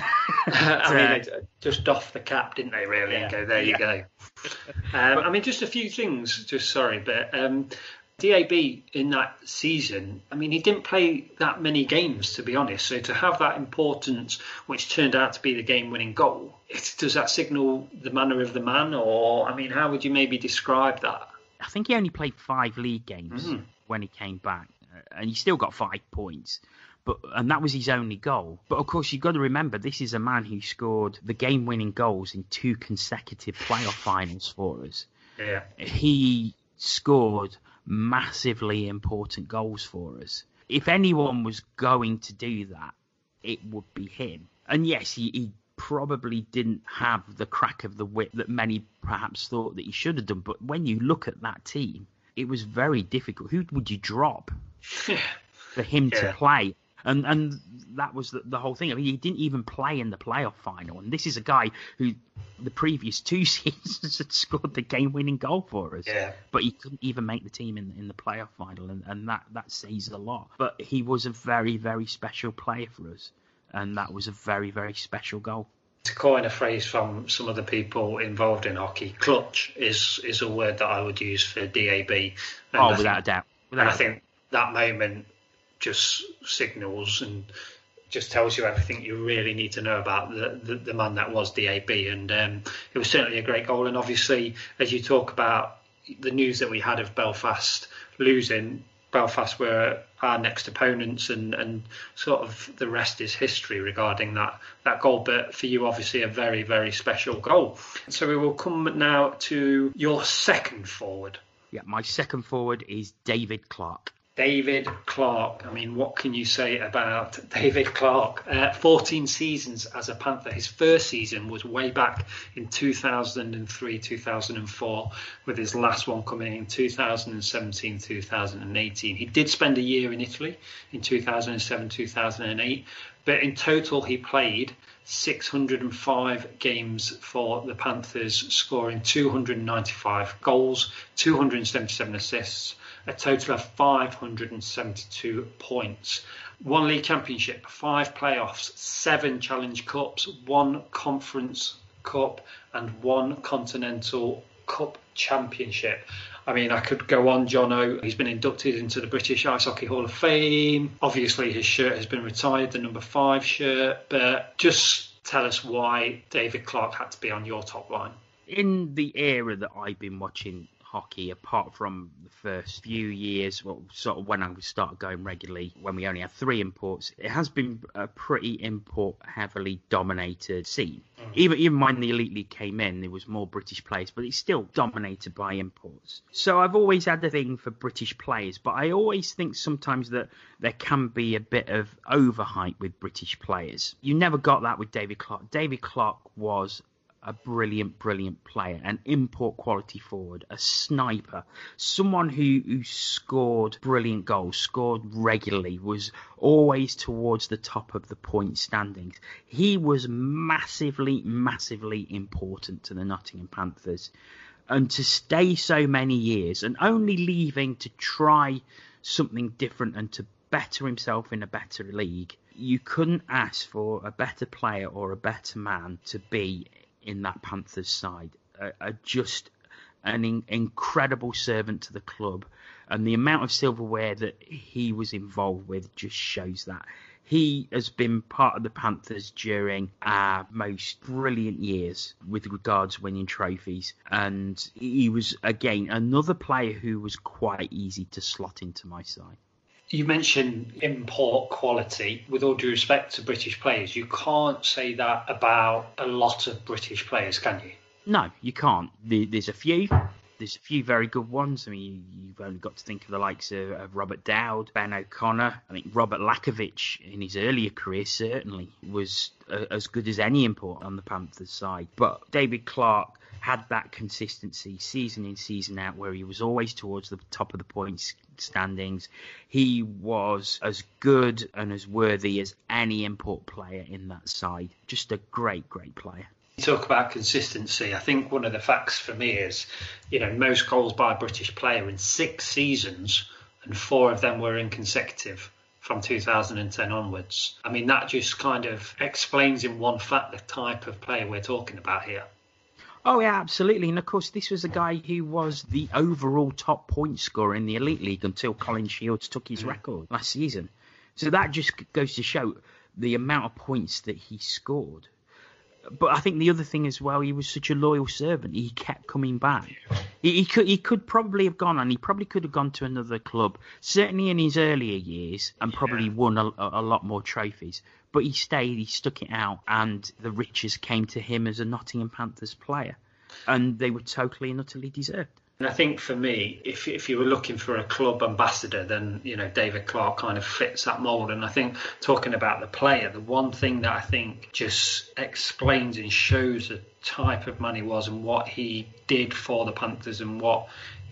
I mean, they just doffed the cap, didn't they, really, yeah. and go, there yeah. you go. Um, but, I mean, just a few things, just sorry, but um, D A B in that season, I mean, he didn't play that many games, to be honest. So to have that importance, which turned out to be the game-winning goal, it, does that signal the manner of the man? Or, I mean, how would you maybe describe that? I think he only played five league games mm. when he came back, and he still got five points. But, and that was his only goal. But, of course, you've got to remember, this is a man who scored the game-winning goals in two consecutive playoff finals for us. Yeah. He scored massively important goals for us. If anyone was going to do that, it would be him. And yes, he, he probably didn't have the crack of the whip that many perhaps thought that he should have done. But when you look at that team, it was very difficult. Who would you drop for him yeah. to play? And and that was the, the whole thing. I mean, he didn't even play in the playoff final. And this is a guy who the previous two seasons had scored the game-winning goal for us. Yeah. But he couldn't even make the team in, in the playoff final. And, and that, that says a lot. But he was a very, very special player for us. And that was a very, very special goal. To coin a phrase from some of the people involved in hockey, clutch is, is a word that I would use for D A B. And oh, without think, a doubt. Without and a I think that moment just signals and just tells you everything you really need to know about the, the, the man that was D A B. And um, it was certainly a great goal. And obviously, as you talk about the news that we had of Belfast losing, Belfast were our next opponents, and, and sort of the rest is history regarding that, that goal. But for you, obviously, a very, very special goal. So we will come now to your second forward. Yeah, my second forward is David Clarke. David Clarke. I mean, what can you say about David Clarke? Uh, fourteen seasons as a Panther. His first season was way back in two thousand three, two thousand four, with his last one coming in two thousand seventeen, two thousand eighteen. He did spend a year in Italy in two thousand seven, two thousand eight, but in total he played six hundred five games for the Panthers, scoring two hundred ninety-five goals, two hundred seventy-seven assists, a total of five hundred seventy-two points. One league championship, five playoffs, seven Challenge Cups, one Conference Cup, and one Continental Cup championship. I mean, I could go on, Jono. He's been inducted into the British Ice Hockey Hall of Fame. Obviously, his shirt has been retired, the number five shirt. But just tell us why David Clarke had to be on your top line. In the era that I've been watching hockey, apart from the first few years, well, sort of when I started going regularly, when we only had three imports, it has been a pretty import-heavily dominated scene. Mm. Even even when the Elite League came in, there was more British players, but it's still dominated by imports. So I've always had a thing for British players, but I always think sometimes that there can be a bit of overhype with British players. You never got that with David Clarke. David Clarke was a brilliant, brilliant player, an import quality forward, a sniper, someone who, who scored brilliant goals, scored regularly, was always towards the top of the point standings. He was massively, massively important to the Nottingham Panthers. And to stay so many years and only leaving to try something different and to better himself in a better league, you couldn't ask for a better player or a better man to be in that Panthers side. Uh, uh, just an in- incredible servant to the club, and the amount of silverware that he was involved with just shows that. He has been part of the Panthers during our most brilliant years with regards to winning trophies, and he was, again, another player who was quite easy to slot into my side. You mentioned import quality. With all due respect to British players, you can't say that about a lot of British players, can you? No, you can't. There's a few. There's a few very good ones. I mean, you've only got to think of the likes of, of Robert Dowd, Ben O'Connor. I think Robert Lakovic in his earlier career certainly was uh, as good as any import on the Panthers side. But David Clarke had that consistency season in, season out, where he was always towards the top of the points standings. He was as good and as worthy as any import player in that side. Just a great, great player. You talk about consistency. I think one of the facts for me is, you know, most goals by a British player in six seasons, and four of them were in consecutive from two thousand ten onwards. I mean, that just kind of explains in one fact the type of player we're talking about here. Oh, yeah, absolutely. And, of course, this was a guy who was the overall top point scorer in the Elite League until Colin Shields took his mm. record last season. So that just goes to show the amount of points that he scored. But I think the other thing as well, he was such a loyal servant. He kept coming back. He, he could he could probably have gone, and he probably could have gone to another club, certainly in his earlier years, and probably yeah. won a, a lot more trophies. But he stayed, he stuck it out, and the riches came to him as a Nottingham Panthers player. And they were totally and utterly deserved. And I think for me, if if you were looking for a club ambassador, then, you know, David Clarke kind of fits that mould. And I think talking about the player, the one thing that I think just explains and shows the type of man he was and what he did for the Panthers and what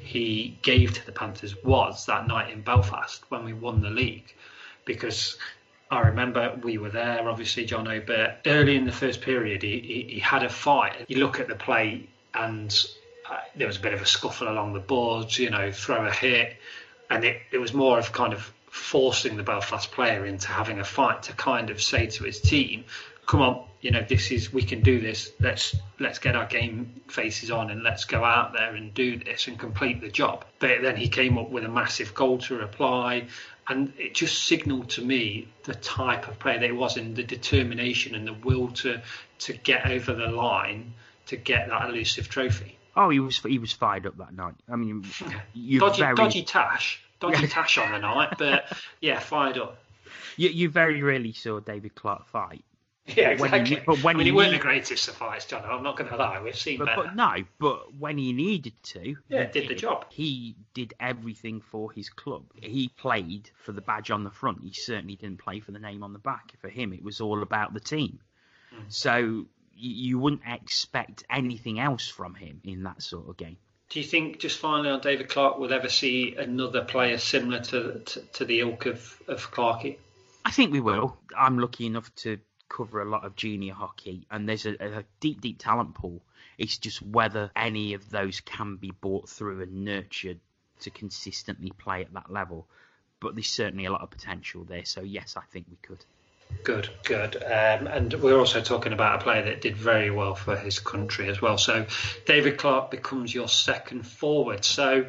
he gave to the Panthers was that night in Belfast when we won the league. Because I remember we were there, obviously, John O, but early in the first period, he, he, he had a fight. You look at the play and Uh, there was a bit of a scuffle along the boards, you know, throw a hit, and it, it was more of kind of forcing the Belfast player into having a fight to kind of say to his team, come on, you know, this is, we can do this, let's let's get our game faces on and let's go out there and do this and complete the job. But then he came up with a massive goal to reply, and it just signalled to me the type of player that he was, and the determination and the will to to get over the line to get that elusive trophy. Oh, he was he was fired up that night. I mean, you dodgy, very... dodgy Tash, dodgy tash on the night, but yeah, fired up. You, you very rarely saw David Clarke fight. Yeah, exactly. When he, but when I mean, he he weren't needed, the greatest of fights, John. I'm not going to lie. We've seen but, better. but no, but when he needed to, yeah, he did the job. He did everything for his club. He played for the badge on the front. He certainly didn't play for the name on the back. For him, it was all about the team. Mm. So you, you wouldn't expect anything else from him in that sort of game. Do you think, just finally on David Clarke, we'll ever see another player similar to to, to the ilk of, of Clarkey? I think we will. I'm lucky enough to cover a lot of junior hockey, and there's a, a deep, deep talent pool. It's just whether any of those can be brought through and nurtured to consistently play at that level. But there's certainly a lot of potential there. So, yes, I think we could. Good, good. Um, and we're also talking about a player that did very well for his country as well. So David Clarke becomes your second forward. So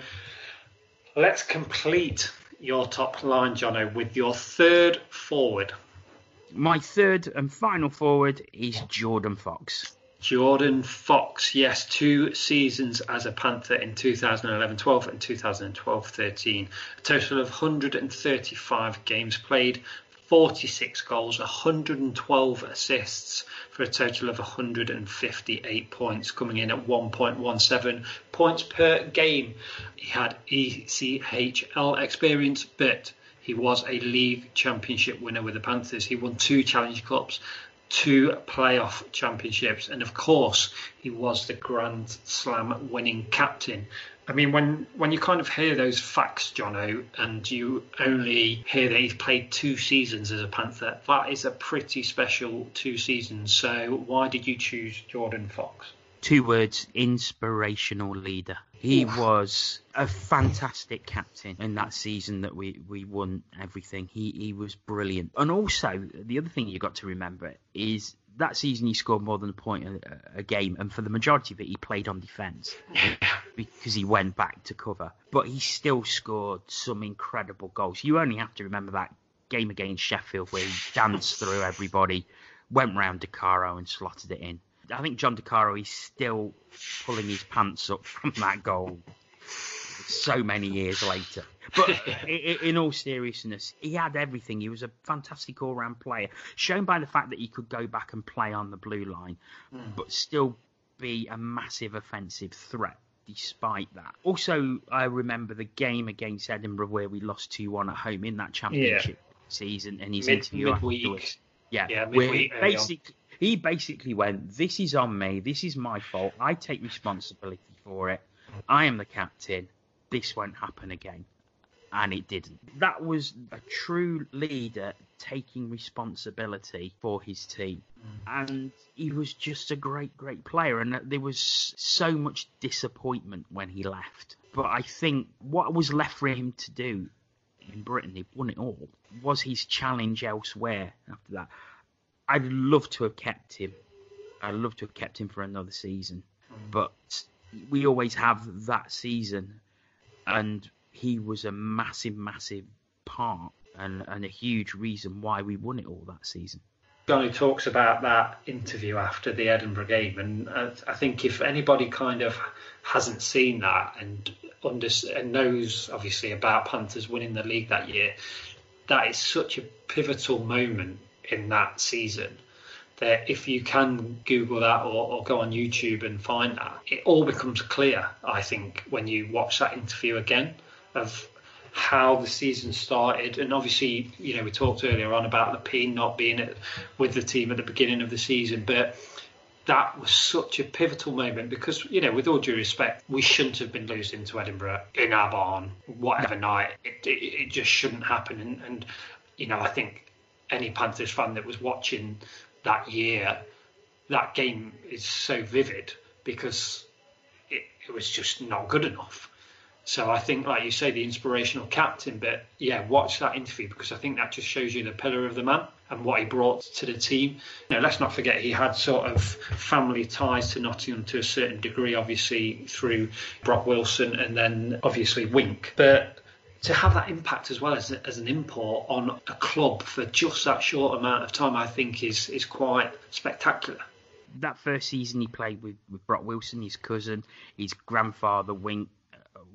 let's complete your top line, Jono, with your third forward. My third and final forward is Jordan Fox. Jordan Fox, yes, two seasons as a Panther in two thousand eleven twelve and two thousand twelve thirteen. A total of one hundred thirty-five games played, forty-six goals, one hundred twelve assists for a total of one hundred fifty-eight points, coming in at one point one seven points per game. He had E C H L experience, but he was a league championship winner with the Panthers. He won two Challenge Cups, two playoff championships, and of course, he was the Grand Slam winning captain. I mean, when, when you kind of hear those facts, Jono, and you only hear that he's played two seasons as a Panther, that is a pretty special two seasons. So why did you choose Jordan Fox? Two words: inspirational leader. He Oof. was a fantastic captain in that season that we, we won everything. He he was brilliant. And also, the other thing you got to remember is that season he scored more than a point a, a game, and for the majority of it, he played on defence because he went back to cover. But he still scored some incredible goals. You only have to remember that game against Sheffield where he danced through everybody, went round DeCaro and slotted it in. I think John DeCaro is still pulling his pants up from that goal so many years later. But in all seriousness, he had everything. He was a fantastic all-round player, shown by the fact that he could go back and play on the blue line, mm. but still be a massive offensive threat despite that. Also, I remember the game against Edinburgh where we lost two one at home in that championship yeah. season, and his Mid, interview midweek. afterwards. Yeah, yeah midweek, where basically, he basically went, this is on me, this is my fault, I take responsibility for it, I am the captain, this won't happen again. And it didn't. That was a true leader taking responsibility for his team. Mm. And he was just a great, great player. And there was so much disappointment when he left. But I think what was left for him to do in Britain, he won it all, was his challenge elsewhere after that. I'd love to have kept him. I'd love to have kept him for another season. Mm. But we always have that season. And he was a massive, massive part and, and a huge reason why we won it all that season. Johnny talks about that interview after the Edinburgh game, and I think if anybody kind of hasn't seen that and, under, and knows obviously about Panthers winning the league that year, that is such a pivotal moment in that season that if you can Google that or, or go on YouTube and find that, it all becomes clear, I think, when you watch that interview again, of how the season started. And obviously, you know, we talked earlier on about Lepine not being at, with the team at the beginning of the season, but that was such a pivotal moment because, you know, with all due respect, we shouldn't have been losing to Edinburgh in our barn, whatever night. It, it, it just shouldn't happen. And, and, you know, I think any Panthers fan that was watching that year, that game is so vivid because it, it was just not good enough. So I think, like you say, the inspirational captain, but yeah, watch that interview because I think that just shows you the pillar of the man and what he brought to the team. You know, let's not forget he had sort of family ties to Nottingham to a certain degree, obviously through Brock Wilson and then obviously Wink. But to have that impact as well as, as an import on a club for just that short amount of time, I think is is quite spectacular. That first season he played with, with Brock Wilson, his cousin, his grandfather Wink,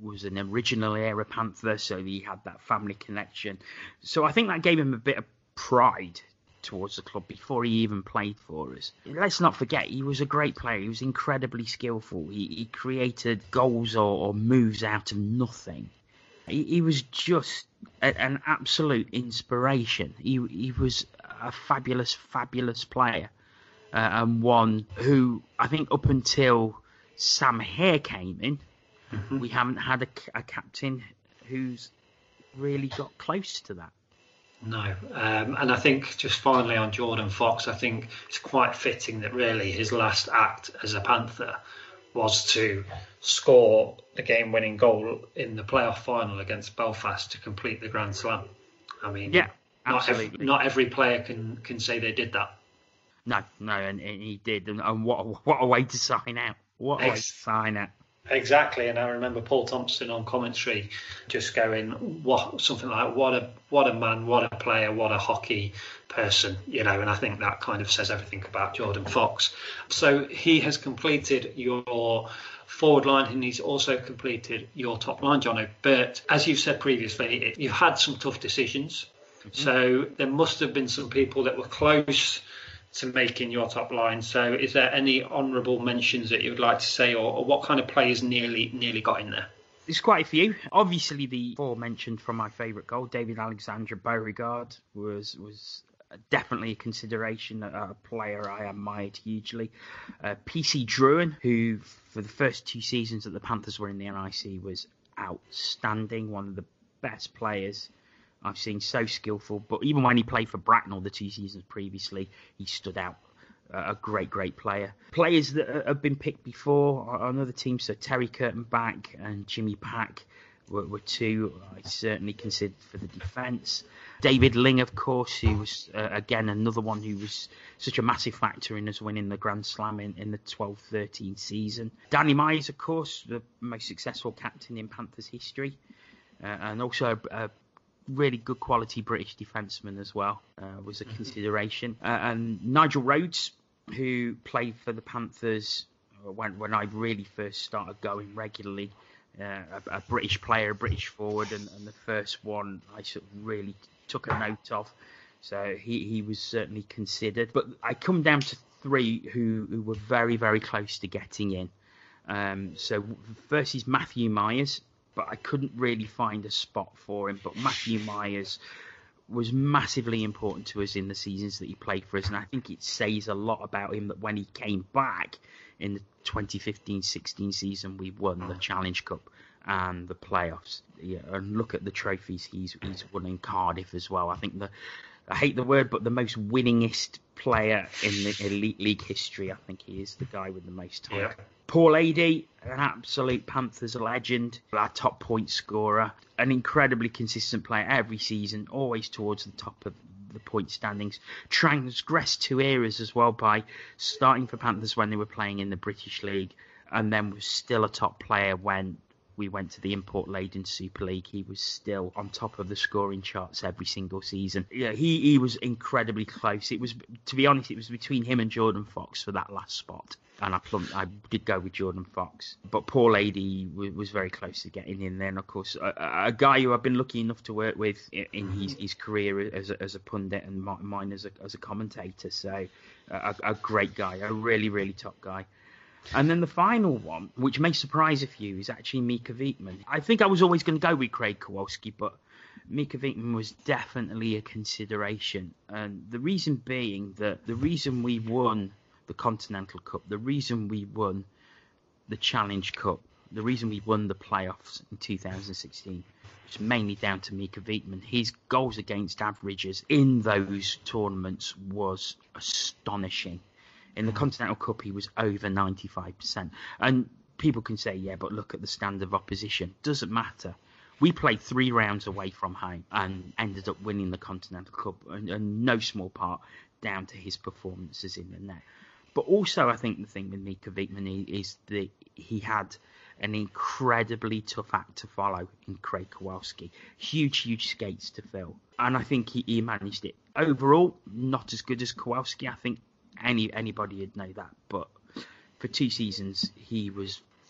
was an original era Panther, so he had that family connection. So I think that gave him a bit of pride towards the club before he even played for us. Let's not forget, he was a great player. He was incredibly skillful. He, he created goals or, or moves out of nothing. He, he was just a, an absolute inspiration. He, he was a fabulous, fabulous player, uh, and one who I think up until Sam Hare came in, mm-hmm. we haven't had a, a captain who's really got close to that. No, um, and I think just finally on Jordan Fox, I think it's quite fitting that really his last act as a Panther was to score the game-winning goal in the playoff final against Belfast to complete the Grand Slam. I mean, yeah, not every, not every player can, can say they did that. No, no, and, and he did, and, and what what a way to sign out! What a Ex- way to sign out! Exactly, and I remember Paul Thompson on commentary just going, "What something like what a what a man, what a player, what a hockey person," you know. And I think that kind of says everything about Jordan Fox. So he has completed your forward line, and he's also completed your top line, Jono. But as you've said previously, it, you've had some tough decisions. Mm-hmm. So there must have been some people that were close to making your top line. So is there any honourable mentions that you would like to say, or, or what kind of players nearly nearly got in there? There's quite a few. Obviously, the four mentioned from my favourite goal, David Alexandre Beauregard, was was definitely a consideration, a, a player I admired hugely. Uh, P C Drouin, who for the first two seasons that the Panthers were in the N I C was outstanding, one of the best players I've seen, so skillful. But even when he played for Bracknell the two seasons previously, he stood out. Uh, a great, great player. Players that have been picked before on other teams, so Terry Kurtenbach and Jimmy Pack were, were two I certainly considered for the defence. David Ling, of course, who was, uh, again, another one who was such a massive factor in us winning the Grand Slam in, in the twelve thirteen season. Danny Myers, of course, the most successful captain in Panthers history, uh, and also a, a really good quality British defenceman as well, uh, was a consideration. Uh, and Nigel Rhodes, who played for the Panthers when when I really first started going regularly, uh, a, a British player, a British forward, and, and the first one I sort of really took a note of. So he, he was certainly considered. But I come down to three who, who were very, very close to getting in. Um, so first is Matthew Myers, but I couldn't really find a spot for him. But Matthew Myers was massively important to us in the seasons that he played for us, and I think it says a lot about him that when he came back in the twenty fifteen sixteen season, we won the Challenge Cup and the playoffs. Yeah, and look at the trophies he's he's won in Cardiff as well. I think the I hate the word, but the most winningest player in the Elite League history. I think he is the guy with the most time. Yeah. Paul Adey, an absolute Panthers legend, our top point scorer, an incredibly consistent player every season, always towards the top of the point standings. Transgressed two eras as well by starting for Panthers when they were playing in the British League, and then was still a top player when we went to the import-laden Super League. He was still on top of the scoring charts every single season. Yeah, he, he was incredibly close. It was, to be honest, it was between him and Jordan Fox for that last spot. And I plumped, I did go with Jordan Fox. But Paul Adey w- was very close to getting in there. And of course, a, a guy who I've been lucky enough to work with in, in his, his career as a, as a pundit and mine as a, as a commentator. So a, a great guy, a really, really top guy. And then the final one, which may surprise a few, is actually Mika Wietmann. I think I was always going to go with Craig Kowalski, but Mika Wietmann was definitely a consideration. And the reason being that the reason we won the Continental Cup, the reason we won the Challenge Cup, the reason we won the playoffs in two thousand sixteen was mainly down to Mika Wietmann. His goals against averages in those tournaments was astonishing. In the Continental Cup, he was over ninety-five percent. And people can say, yeah, but look at the standard of opposition. Doesn't matter. We played three rounds away from home and ended up winning the Continental Cup, and, and no small part down to his performances in the net. But also, I think the thing with Mika Wietmann is that he had an incredibly tough act to follow in Craig Kowalski. Huge, huge skates to fill. And I think he, he managed it. Overall, not as good as Kowalski. I think Any anybody would know that, but for two seasons he was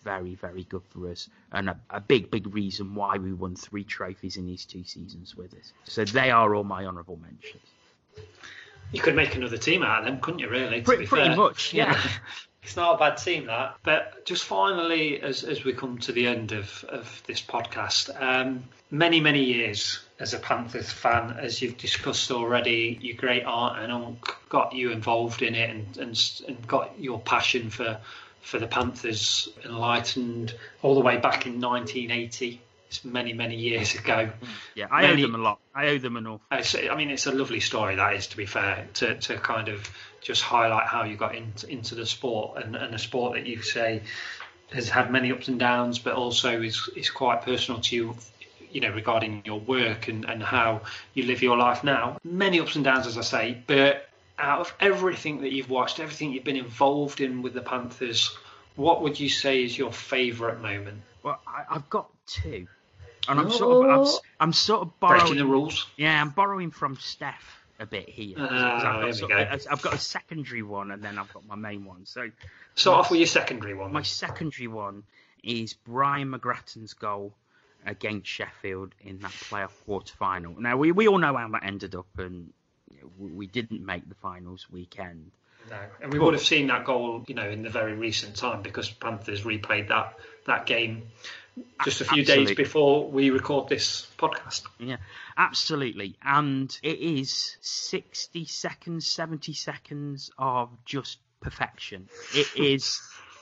very, very good for us, and a, a big, big reason why we won three trophies in these two seasons with us. So they are all my honourable mentions. You could make another team out of them, couldn't you, really? Pretty, pretty much, yeah. It's not a bad team, that. But just finally, as as we come to the end of, of this podcast, um, many, many years as a Panthers fan, as you've discussed already, your great aunt and uncle got you involved in it and, and, and got your passion for, for the Panthers enlightened all the way back in nineteen eighty. It's many, many years ago. Yeah, I many, owe them a lot. I owe them an awful. I mean, it's a lovely story, that is, to be fair, to, to kind of just highlight how you got into, into the sport, and, and a sport that you say has had many ups and downs, but also is, is quite personal to you, you know, regarding your work and, and how you live your life now. Many ups and downs, as I say, but out of everything that you've watched, everything you've been involved in with the Panthers, what would you say is your favourite moment? Well, I, I've got two. And I'm sort of, I'm, I'm sort of borrowing. Breaking the rules. Yeah, I'm borrowing from Steph a bit here. Uh, I've, got here sort we of, I've got a secondary one, and then I've got my main one. So, start off with your secondary one. My secondary one is Brian McGrattan's goal against Sheffield in that playoff quarter final. Now, we, we all know how that ended up, and you know, we didn't make the finals weekend. No, and we would have seen that goal, you know, in the very recent time, because Panthers replayed that that game just a few Absolutely. days before we record this podcast. Yeah, absolutely. And it is sixty seconds, seventy seconds of just perfection. It is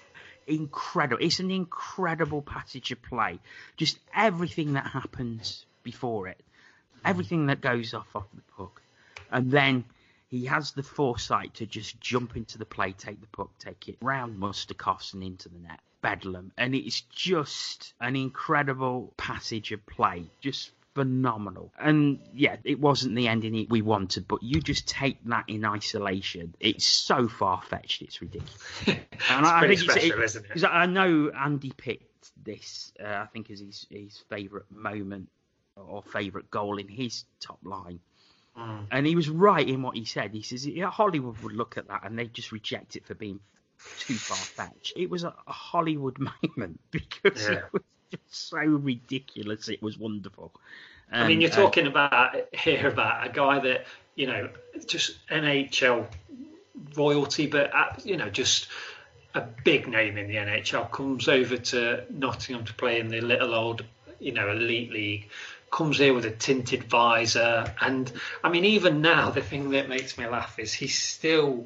incredible. It's an incredible passage of play. Just everything that happens before it, everything that goes off off the puck. And then he has the foresight to just jump into the play, take the puck, take it round Mustakovs and into the net. Bedlam. And it's just an incredible passage of play. Just phenomenal. And yeah, it wasn't the ending we wanted, but you just take that in isolation. It's so far-fetched, it's ridiculous. And it's I pretty think special, it's, isn't it? Because I know Andy picked this, uh, I think, as his, his favourite moment or favourite goal in his top line. Mm. And he was right in what he said. He says, yeah, Hollywood would look at that and they'd just reject it for being too far-fetched. It was a, a Hollywood moment because yeah. It was just so ridiculous. It was wonderful. Um, I mean, you're talking uh, about here about a guy that, you know, just N H L royalty, but, uh, you know, just a big name in the N H L, comes over to Nottingham to play in the little old, you know, elite league, comes here with a tinted visor. And, I mean, even now, the thing that makes me laugh is he still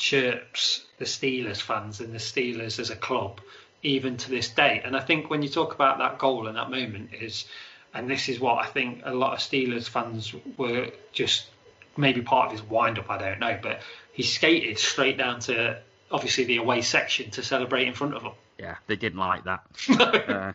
chirps the Steelers fans and the Steelers as a club, even to this day. And I think when you talk about that goal and that moment is, and this is what I think a lot of Steelers fans were just maybe part of his wind-up, I don't know, but he skated straight down to, obviously, the away section to celebrate in front of them. Yeah, they didn't like that. uh.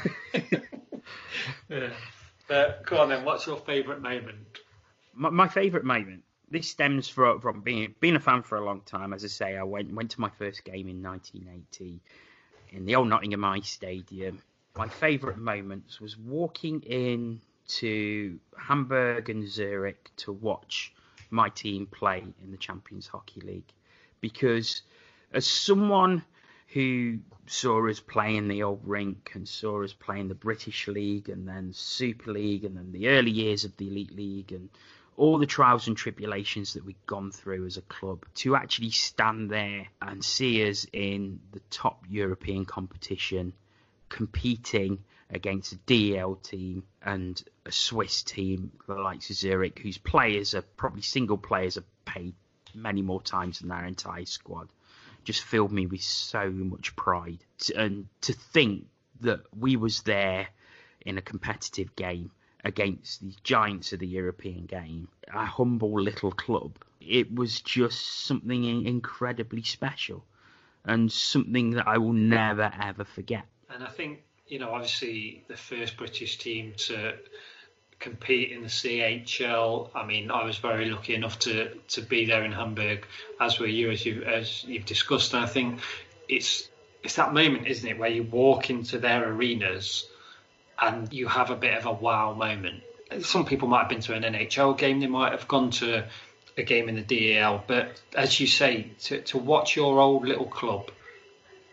yeah. But go on then, what's your favourite moment? My, my favourite moment, this stems from, from being being a fan for a long time. As I say, I went went to my first game in nineteen eighty in the old Nottingham Ice Stadium. My favourite moments was walking in to Hamburg and Zurich to watch my team play in the Champions Hockey League. Because as someone who saw us play in the old rink and saw us play in the British League and then Super League and then the early years of the Elite League and all the trials and tribulations that we'd gone through as a club, to actually stand there and see us in the top European competition competing against a D E L team and a Swiss team, the likes of Zurich, whose players are probably single players are paid many more times than their entire squad, just filled me with so much pride. And to think that we was there in a competitive game against the giants of the European game, a humble little club, it was just something incredibly special and something that I will never, ever forget. And I think, you know, obviously the first British team to compete in the C H L. I mean, I was very lucky enough to, to be there in Hamburg, as were you, as you as you've discussed. And I think it's it's that moment, isn't it, where you walk into their arenas and you have a bit of a wow moment. Some people might have been to an N H L game, they might have gone to a game in the D E L, but as you say, to to watch your old little club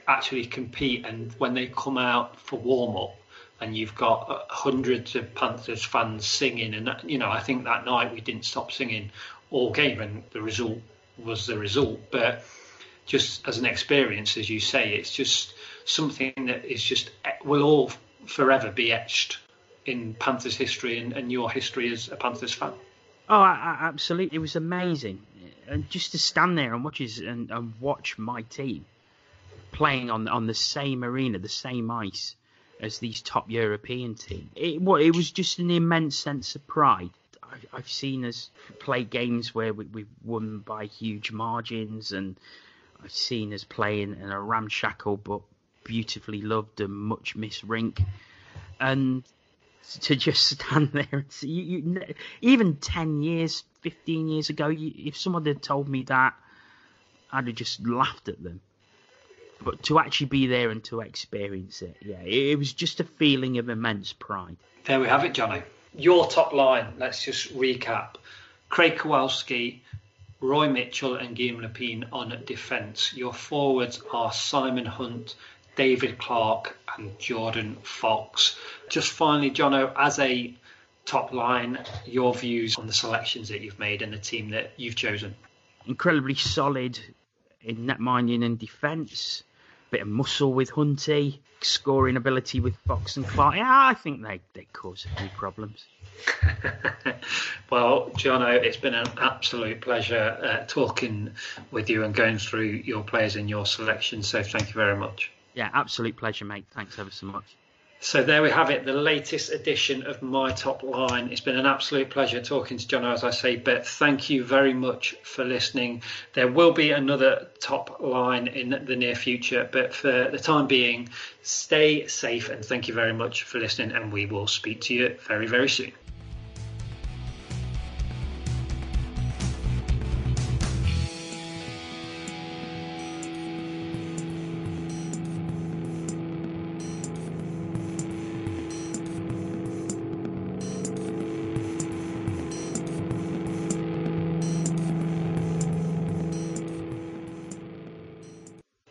actually compete, and when they come out for warm-up and you've got hundreds of Panthers fans singing, and you know, I think that night we didn't stop singing all game, and the result was the result. But just as an experience, as you say, it's just something that is just will all forever be etched in Panthers history and, and your history as a Panthers fan. Oh, I, I, absolutely! It was amazing, and just to stand there and watch his, and, and watch my team playing on on the same arena, the same ice as these top European teams. It, well, it was just an immense sense of pride. I've, I've seen us play games where we, we've won by huge margins, and I've seen us play in, in a ramshackle but beautifully loved and much missed rink. And to just stand there and see, you, you, even ten years, fifteen years ago, you, if someone had told me that, I'd have just laughed at them. But to actually be there and to experience it, yeah, it, it was just a feeling of immense pride. There we have it, Johnny. Your top line, let's just recap. Craig Kowalski, Roy Mitchell and Guillaume Lepine on defence. Your forwards are Simon Hunt, David Clark and Jordan Fox. Just finally, Jono, as a top line, your views on the selections that you've made and the team that you've chosen. Incredibly solid in netminding and defence. Bit of muscle with Hunty, scoring ability with Fox and Clark. Yeah, I think they, they cause a few problems. Well, Jono, it's been an absolute pleasure uh, talking with you and going through your players and your selection. So thank you very much. Yeah, absolute pleasure, mate. Thanks ever so much. So there we have it, the latest edition of My Top Line. It's been an absolute pleasure talking to Jono, as I say, but thank you very much for listening. There will be another Top Line in the near future, but for the time being, stay safe and thank you very much for listening, and we will speak to you very, very soon.